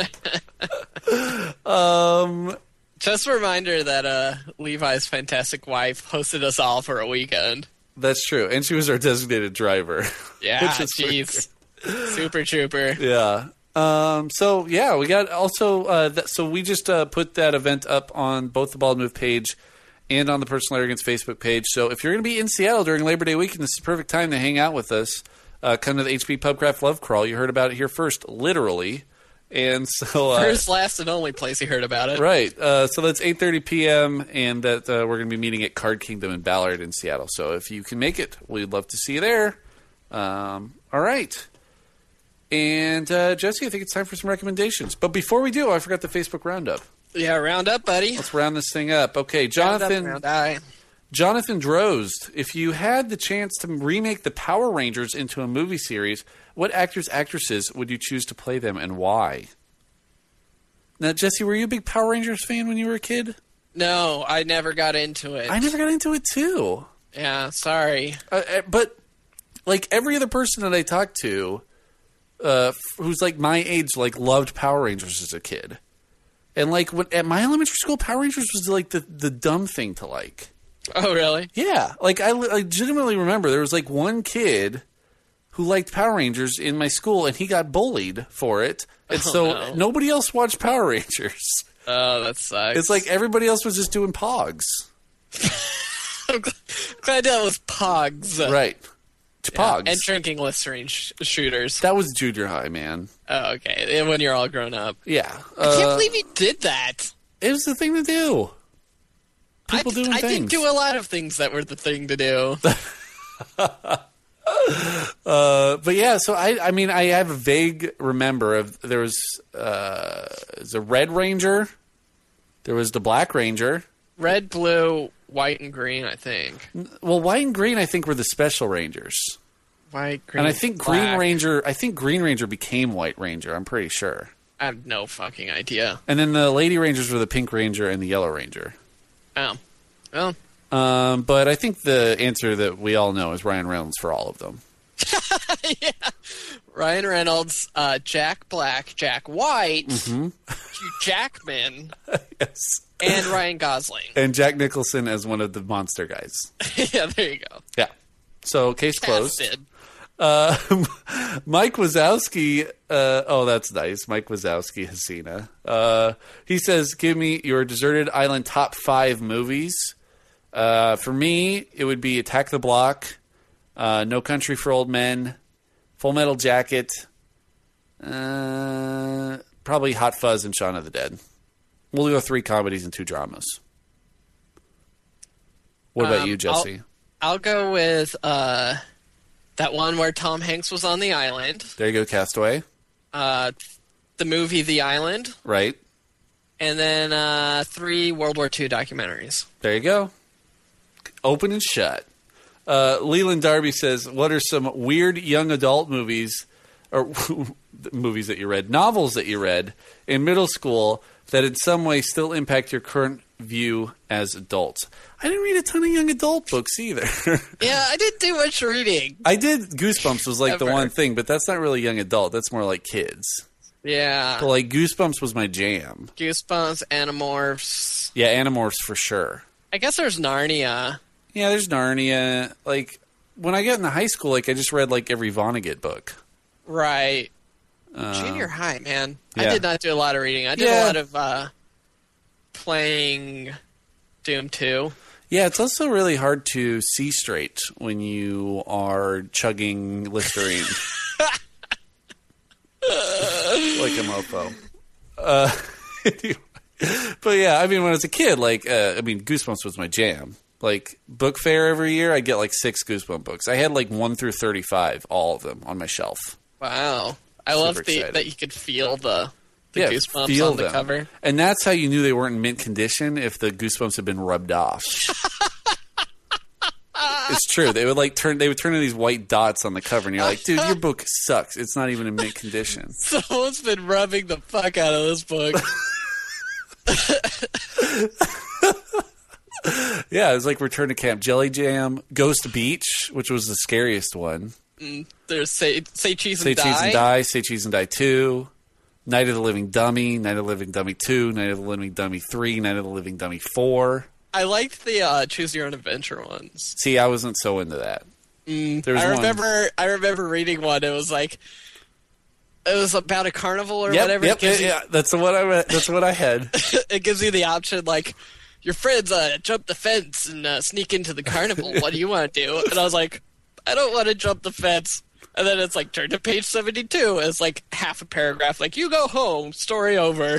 um... Just a reminder that uh, Levi's fantastic wife hosted us all for a weekend. That's true. And she was our designated driver. Yeah, Which is jeez. Super trooper. Yeah. Um, so, yeah, we got also, uh, th- so we just uh, put that event up on both the Bald Move page and on the Personal Arrogance Facebook page. So if you're going to be in Seattle during Labor Day weekend, this is the perfect time to hang out with us. Uh, come to the H P Pubcraft Love Crawl. You heard about it here first, literally. And so, uh, First, last, and only place you heard about it. right. Uh, so that's eight thirty p.m. and that uh, we're going to be meeting at Card Kingdom in Ballard in Seattle. So if you can make it, we'd love to see you there. Um, all right. And uh, Jesse, I think it's time for some recommendations. But before we do, I forgot the Facebook roundup. Yeah, round up, buddy. Let's round this thing up. Okay, Round Jonathan. up, round I. Jonathan Drozd, if you had the chance to remake the Power Rangers into a movie series, what actors, actresses would you choose to play them and why? Now, Jesse, were you a big Power Rangers fan when you were a kid? No, I never got into it. I never got into it, too. Yeah, sorry. Uh, uh, but, like, every other person that I talked to uh, f- who's, like, my age, like, loved Power Rangers as a kid. And, like, when, at my elementary school, Power Rangers was, like, the, the dumb thing to like. Oh, really? Yeah, like I, I legitimately remember there was like one kid who liked Power Rangers in my school, and he got bullied for it, and Oh, so no. nobody else watched Power Rangers. Oh, that sucks. It's like everybody else was just doing Pogs, I'm gl- glad that was Pogs. right? Yeah, Pogs, and drinking Listerine sh- shooters. that was junior high, man. Oh, okay. And when you're all grown up. Yeah, I can't uh, believe he did that. it was the thing to do. People I, doing I things. did do a lot of things that were the thing to do. Uh, but yeah, so I, I mean, I have a vague remember of there was uh, the Red Ranger, there was the Black Ranger. Red, blue, white, and green, I think. Well, white and green, I think, were the Special Rangers. White, green, And I think Green black. Ranger, I think Green Ranger became White Ranger. I'm pretty sure. I I have no fucking idea. And then the Lady Rangers were the Pink Ranger and the Yellow Ranger. Oh. Well. Um, but I think the answer that we all know is Ryan Reynolds for all of them. Yeah. Ryan Reynolds, uh, Jack Black, Jack White, Mm-hmm. Hugh Jackman, Yes. and Ryan Gosling. And Jack Nicholson as one of the monster guys. Yeah, there you go. Yeah. So, case closed. Casted. Uh, Mike Wazowski, uh, oh, that's nice. Mike Wazowski, Hasina. Uh, he says, give me your Deserted Island top five movies. Uh, for me, it would be Attack the Block, uh, No Country for Old Men, Full Metal Jacket, uh, probably Hot Fuzz and Shaun of the Dead. We'll go three comedies and two dramas. What about Um, you, Jesse? I'll, I'll go with uh, that one where Tom Hanks was on the island. There you go, Castaway. Uh, the movie The Island. Right. And then uh, three World War Two documentaries. There you go. Open and shut. Uh, Leland Darby says, what are some weird young adult movies, or movies that you read, novels that you read in middle school that in some way still impact your current view as adults? I didn't read a ton of young adult books either. Yeah, I didn't do much reading. I did. Goosebumps was like the Ever. one thing, but that's not really young adult. That's more like kids. Yeah. So like Goosebumps was my jam. Goosebumps, Animorphs. Yeah, Animorphs for sure. I guess there's Narnia. Yeah, there's Narnia. Like, when I got into high school, like, I just read, like, every Vonnegut book. Right. Uh, Junior high, man. yeah. I did not do a lot of reading. I did Yeah. a lot of uh, playing Doom two. Yeah, it's also really hard to see straight when you are chugging Listerine. Like a mofo. Uh, but yeah, I mean, when I was a kid, like, uh, I mean, Goosebumps was my jam. Like, book fair every year, I'd get like six Goosebump books. I had like one through thirty-five, all of them, on my shelf. Wow. I Super love the excited. that you could feel the, the Yeah, Goosebumps feel on the them. cover. And that's how you knew they weren't in mint condition, if the Goosebumps had been rubbed off. It's true. They would like turn. They would turn into these white dots on the cover, and you're like, "Dude, your book sucks. It's not even in mint condition." Someone's been rubbing the fuck out of this book. Yeah, it was like Return to Camp Jelly Jam, Ghost Beach, which was the scariest one. There's Say, Say Cheese Say and Cheese Die. and Die, Say Cheese and Die Two, Night of the Living Dummy, Night of the Living Dummy Two, Night of the Living Dummy Three, Night of the Living Dummy Four. I liked the uh, Choose Your Own Adventure ones. See, I wasn't so into that. Mm, There was I one- remember. I remember reading one. It was like it was about a carnival or Yep, whatever. yep, it, gives yeah, yeah, that's the one I read. That's what I had. you, it gives you the option like your friends uh, jump the fence and uh, sneak into the carnival. What do you want to do? And I was like, I don't want to jump the fence. And then it's like turn to page seventy-two. It's like half a paragraph. Like you go home. Story over.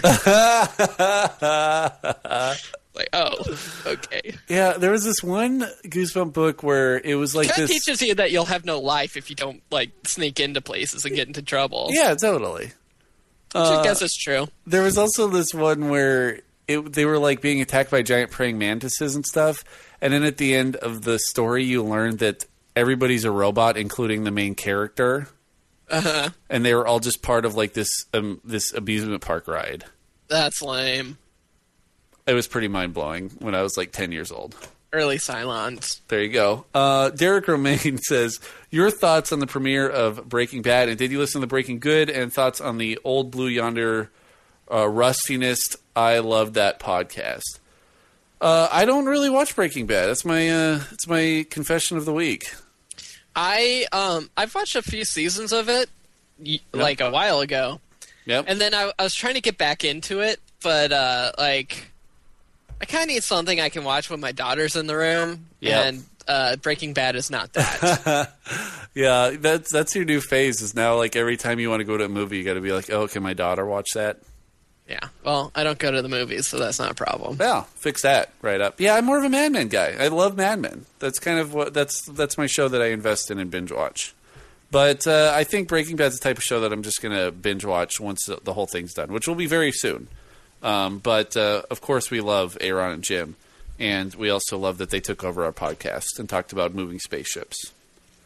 Like, oh, okay. Yeah, there was this one Goosebump book where it was like Kind of this. teaches you that you'll have no life if you don't like sneak into places and get into trouble. Yeah, totally. Which I guess is true. There was also this one where it, they were like being attacked by giant praying mantises and stuff, and then at the end of the story, you learned that everybody's a robot, including the main character, Uh-huh. and they were all just part of like this um, this amusement park ride. That's lame. It was pretty mind blowing when I was like ten years old. Early Cylons. There you go. Uh, Derek Romaine says, your thoughts on the premiere of Breaking Bad, and did you listen to Breaking Good, and thoughts on the Old Blue Yonder uh, rustiness? I love that podcast. Uh, I don't really watch Breaking Bad. That's my uh, it's my confession of the week. I um I've watched a few seasons of it y- like a while ago. Yep. And then I, I was trying to get back into it, but uh like I kind of need something I can watch when my daughter's in the room. Yep. And uh, Breaking Bad is not that. Yeah, that's that's your new phase. Is now like every time you want to go to a movie, you got to be like, oh, can my daughter watch that? Yeah. Well, I don't go to the movies, so that's not a problem. Yeah, fix that right up. Yeah, I'm more of a Mad Men guy. I love Mad Men. That's kind of what that's that's my show that I invest in and binge watch. But uh, I think Breaking Bad's the type of show that I'm just going to binge watch once the, the whole thing's done, which will be very soon. Um, but uh, of course, we love Aaron and Jim, and we also love that they took over our podcast and talked about moving spaceships.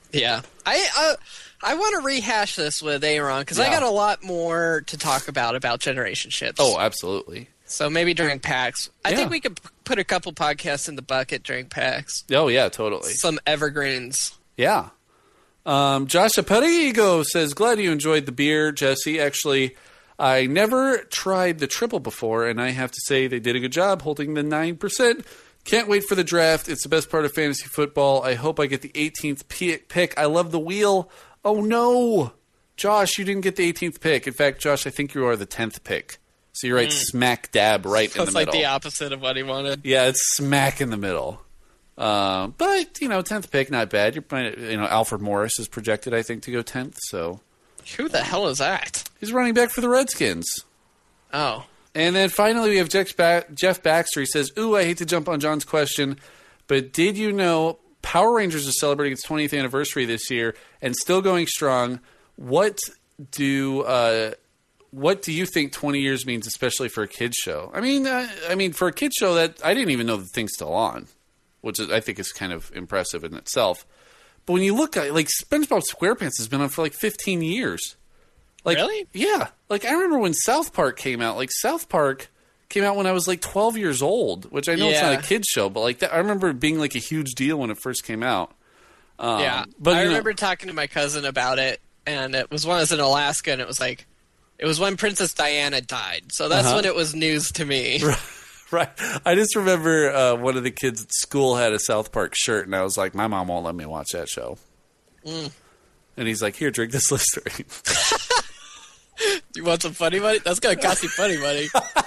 Yeah. I uh, I want to rehash this with Aaron because I Yeah. got a lot more to talk about about generation ships. Oh, absolutely. So maybe during PAX. I Yeah. think we could p- put a couple podcasts in the bucket during PAX. Oh, yeah, totally. Some evergreens. Yeah. Um, Josh Aperigo says, glad you enjoyed the beer, Jesse. Actually, I never tried the triple before, and I have to say they did a good job holding the nine percent. Can't wait for the draft. It's the best part of fantasy football. I hope I get the eighteenth pick. I love the wheel. Oh, no. Josh, you didn't get the eighteenth pick. In fact, Josh, I think you are the tenth pick. So you're right smack dab right in That's the like middle. the opposite of what he wanted. Yeah, it's smack in the middle. Uh, but, you know, tenth pick, not bad. You're, you know, Alfred Morris is projected, I think, to go tenth. So Who the hell is that? he's running back for the Redskins. Oh. And then finally we have Jeff, ba- Jeff Baxter. He says, ooh, I hate to jump on John's question, but did you know Power Rangers is celebrating its twentieth anniversary this year and still going strong? What do uh, what do you think twenty years means, especially for a kids show? I mean, uh, I mean, for a kids show, that I didn't even know the thing's still on, which is, I think is kind of impressive in itself. But when you look at like SpongeBob SquarePants has been on for like fifteen years. Like, Really? Yeah. Like, I remember when South Park came out. Like, South Park came out when I was, like, twelve years old, which I know it's Yeah. not a kid's show, but, like, that, I remember it being, like, a huge deal when it first came out. Um, Yeah. But, I you know- remember talking to my cousin about it, and it was when I was in Alaska, and it was like, it was when Princess Diana died. So that's Uh-huh. when it was news to me. Right. I just remember uh, one of the kids at school had a South Park shirt, and I was like, my mom won't let me watch that show. Mm. And he's like, here, drink this Listerine. You want some funny money? That's going to cost you funny money.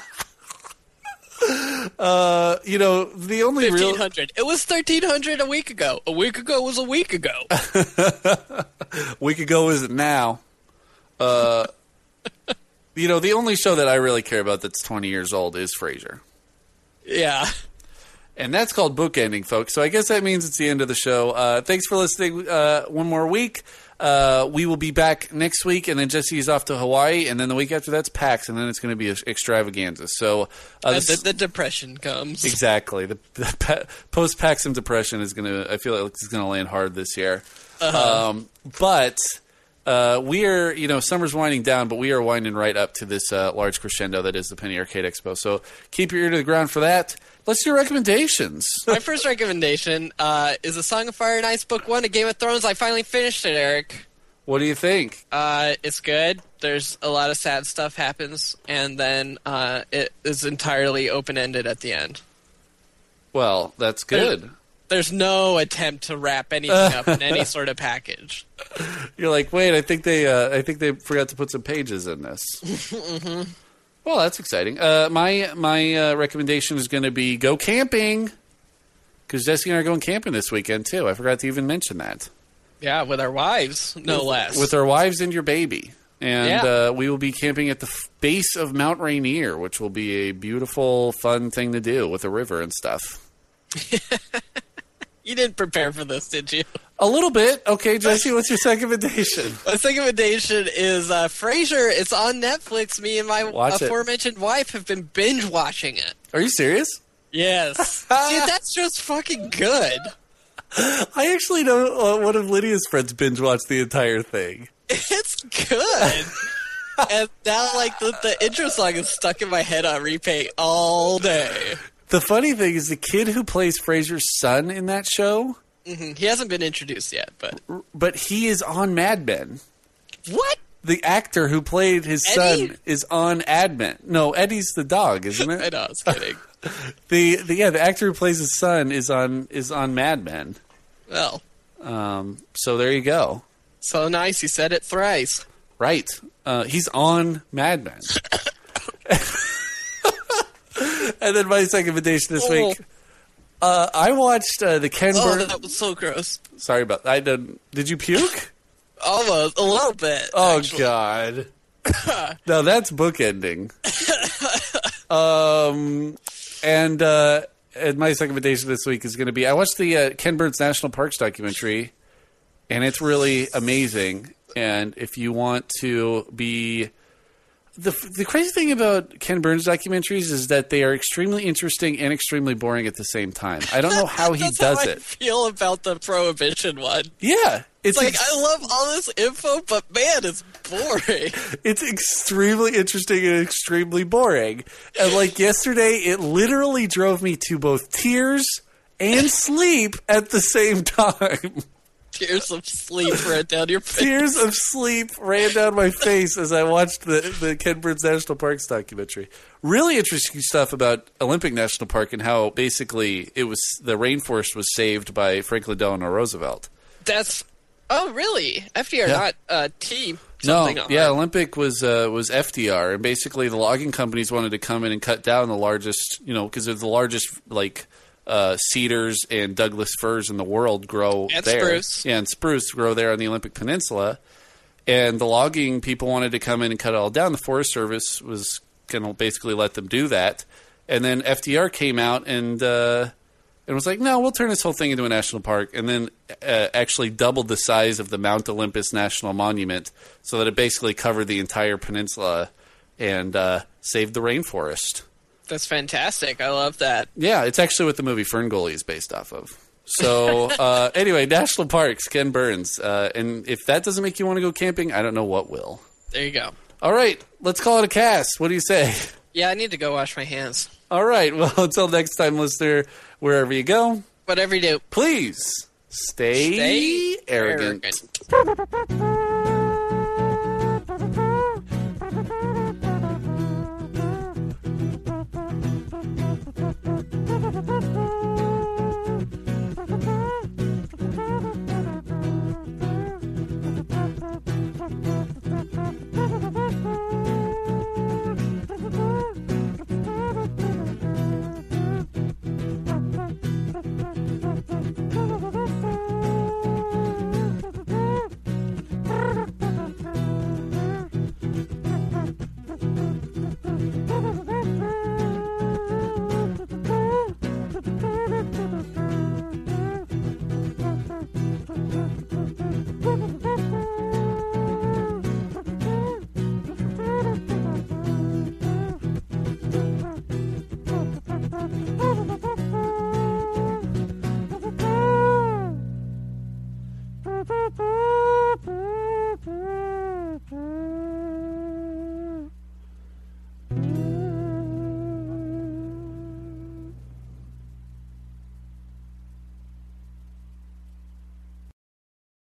uh, you know, the only fifteen real... hundred. It was thirteen hundred a week ago. A week ago was a week ago. week ago isn't now. Uh, you know, the only show that I really care about that's twenty years old is Frasier. Yeah. And that's called bookending, folks. So I guess that means it's the end of the show. Uh, thanks for listening uh, one more week. Uh, we will be back next week, and then Jesse is off to Hawaii, and then the week after that's PAX, and then it's going to be a extravaganza. So uh, the, the depression comes. Exactly. The, the pa- post-PAX and depression is going to, I feel like it's going to land hard this year. Uh-huh. Um, but uh, we are, you know, summer's winding down, but we are winding right up to this uh, large crescendo that is the Penny Arcade Expo. So keep your ear to the ground for that. Let's do recommendations. My first recommendation uh, is A Song of Fire and Ice Book One of Game of Thrones. I finally finished it, Eric. What do you think? Uh, it's good. There's a lot of sad stuff happens, and then uh, it is entirely open-ended at the end. Well, that's good. There's, there's no attempt to wrap anything up in any sort of package. You're like, wait, I think they, uh, I think they forgot to put some pages in this. mm-hmm. Well, that's exciting. Uh, my my uh, recommendation is going to be go camping, because Jesse and I are going camping this weekend too. I forgot to even mention that. Yeah, with our wives, no with, less. With our wives and your baby. And Yeah. uh, we will be camping at the f- base of Mount Rainier, which will be a beautiful, fun thing to do with a river and stuff. You didn't prepare for this, did you? A little bit. Okay, Jesse, what's your second recommendation? My second recommendation is uh, Frasier. It's on Netflix. Me and my Watch it. aforementioned wife have been binge watching it. Are you serious? Yes. Dude, that's just fucking good. I actually know uh, one of Lydia's friends binge watched the entire thing. It's good. And now, like, the, the intro song is stuck in my head on repeat all day. The funny thing is the kid who plays Frasier's son in that show, Mm-hmm. He hasn't been introduced yet, but... but he is on Mad Men. What? The actor who played his Eddie? son is on Ad Men. No, Eddie's the dog, isn't it? I know, I was kidding. the, the yeah, the actor who plays his son is on is on Mad Men. Well, Um, so there you go. so nice. You said it thrice. Right. Uh, he's on Mad Men. And then my second recommendation this week. Uh, I watched uh, the Ken Oh, Burns. that was so gross. Sorry about that. I didn't. Did you puke? Almost. A little bit. Oh, actually. God. No, that's bookending. um, and, uh, and my second recommendation this week is going to be, I watched the uh, Ken Burns National Parks documentary, and it's really amazing. And if you want to be... The the crazy thing about Ken Burns documentaries is that they are extremely interesting and extremely boring at the same time. I don't know how he That's does how I it. feel about the Prohibition one. Yeah, It's like, ex- I love all this info, but man, it's boring. It's extremely interesting and extremely boring. And like yesterday, it literally drove me to both tears and sleep at the same time. Tears of sleep ran down your face. Tears of sleep ran down my face as I watched the, the Ken Burns National Parks documentary. Really interesting stuff about Olympic National Park and how basically it was the rainforest was saved by Franklin Delano Roosevelt. That's oh really? F D R, Yeah. not uh, T. No, Something on yeah, it. Olympic was uh, was F D R, and basically the logging companies wanted to come in and cut down the largest, you know, because they're the largest like uh, cedars and Douglas firs in the world grow And there. spruce. Yeah, and spruce grow there on the Olympic Peninsula, and the logging people wanted to come in and cut it all down. The Forest Service was going to basically let them do that, and then F D R came out and. Uh, And was like, no, we'll turn this whole thing into a national park, and then uh, actually doubled the size of the Mount Olympus National Monument so that it basically covered the entire peninsula and uh, saved the rainforest. That's fantastic. I love that. Yeah, it's actually what the movie Ferngully is based off of. So uh, anyway, national parks, Ken Burns. Uh, and if that doesn't make you want to go camping, I don't know what will. There you go. All right, let's call it a cast. What do you say? Yeah, I need to go wash my hands. All right, well, until next time, listener, wherever you go, Whatever you do, please stay, stay arrogant. arrogant.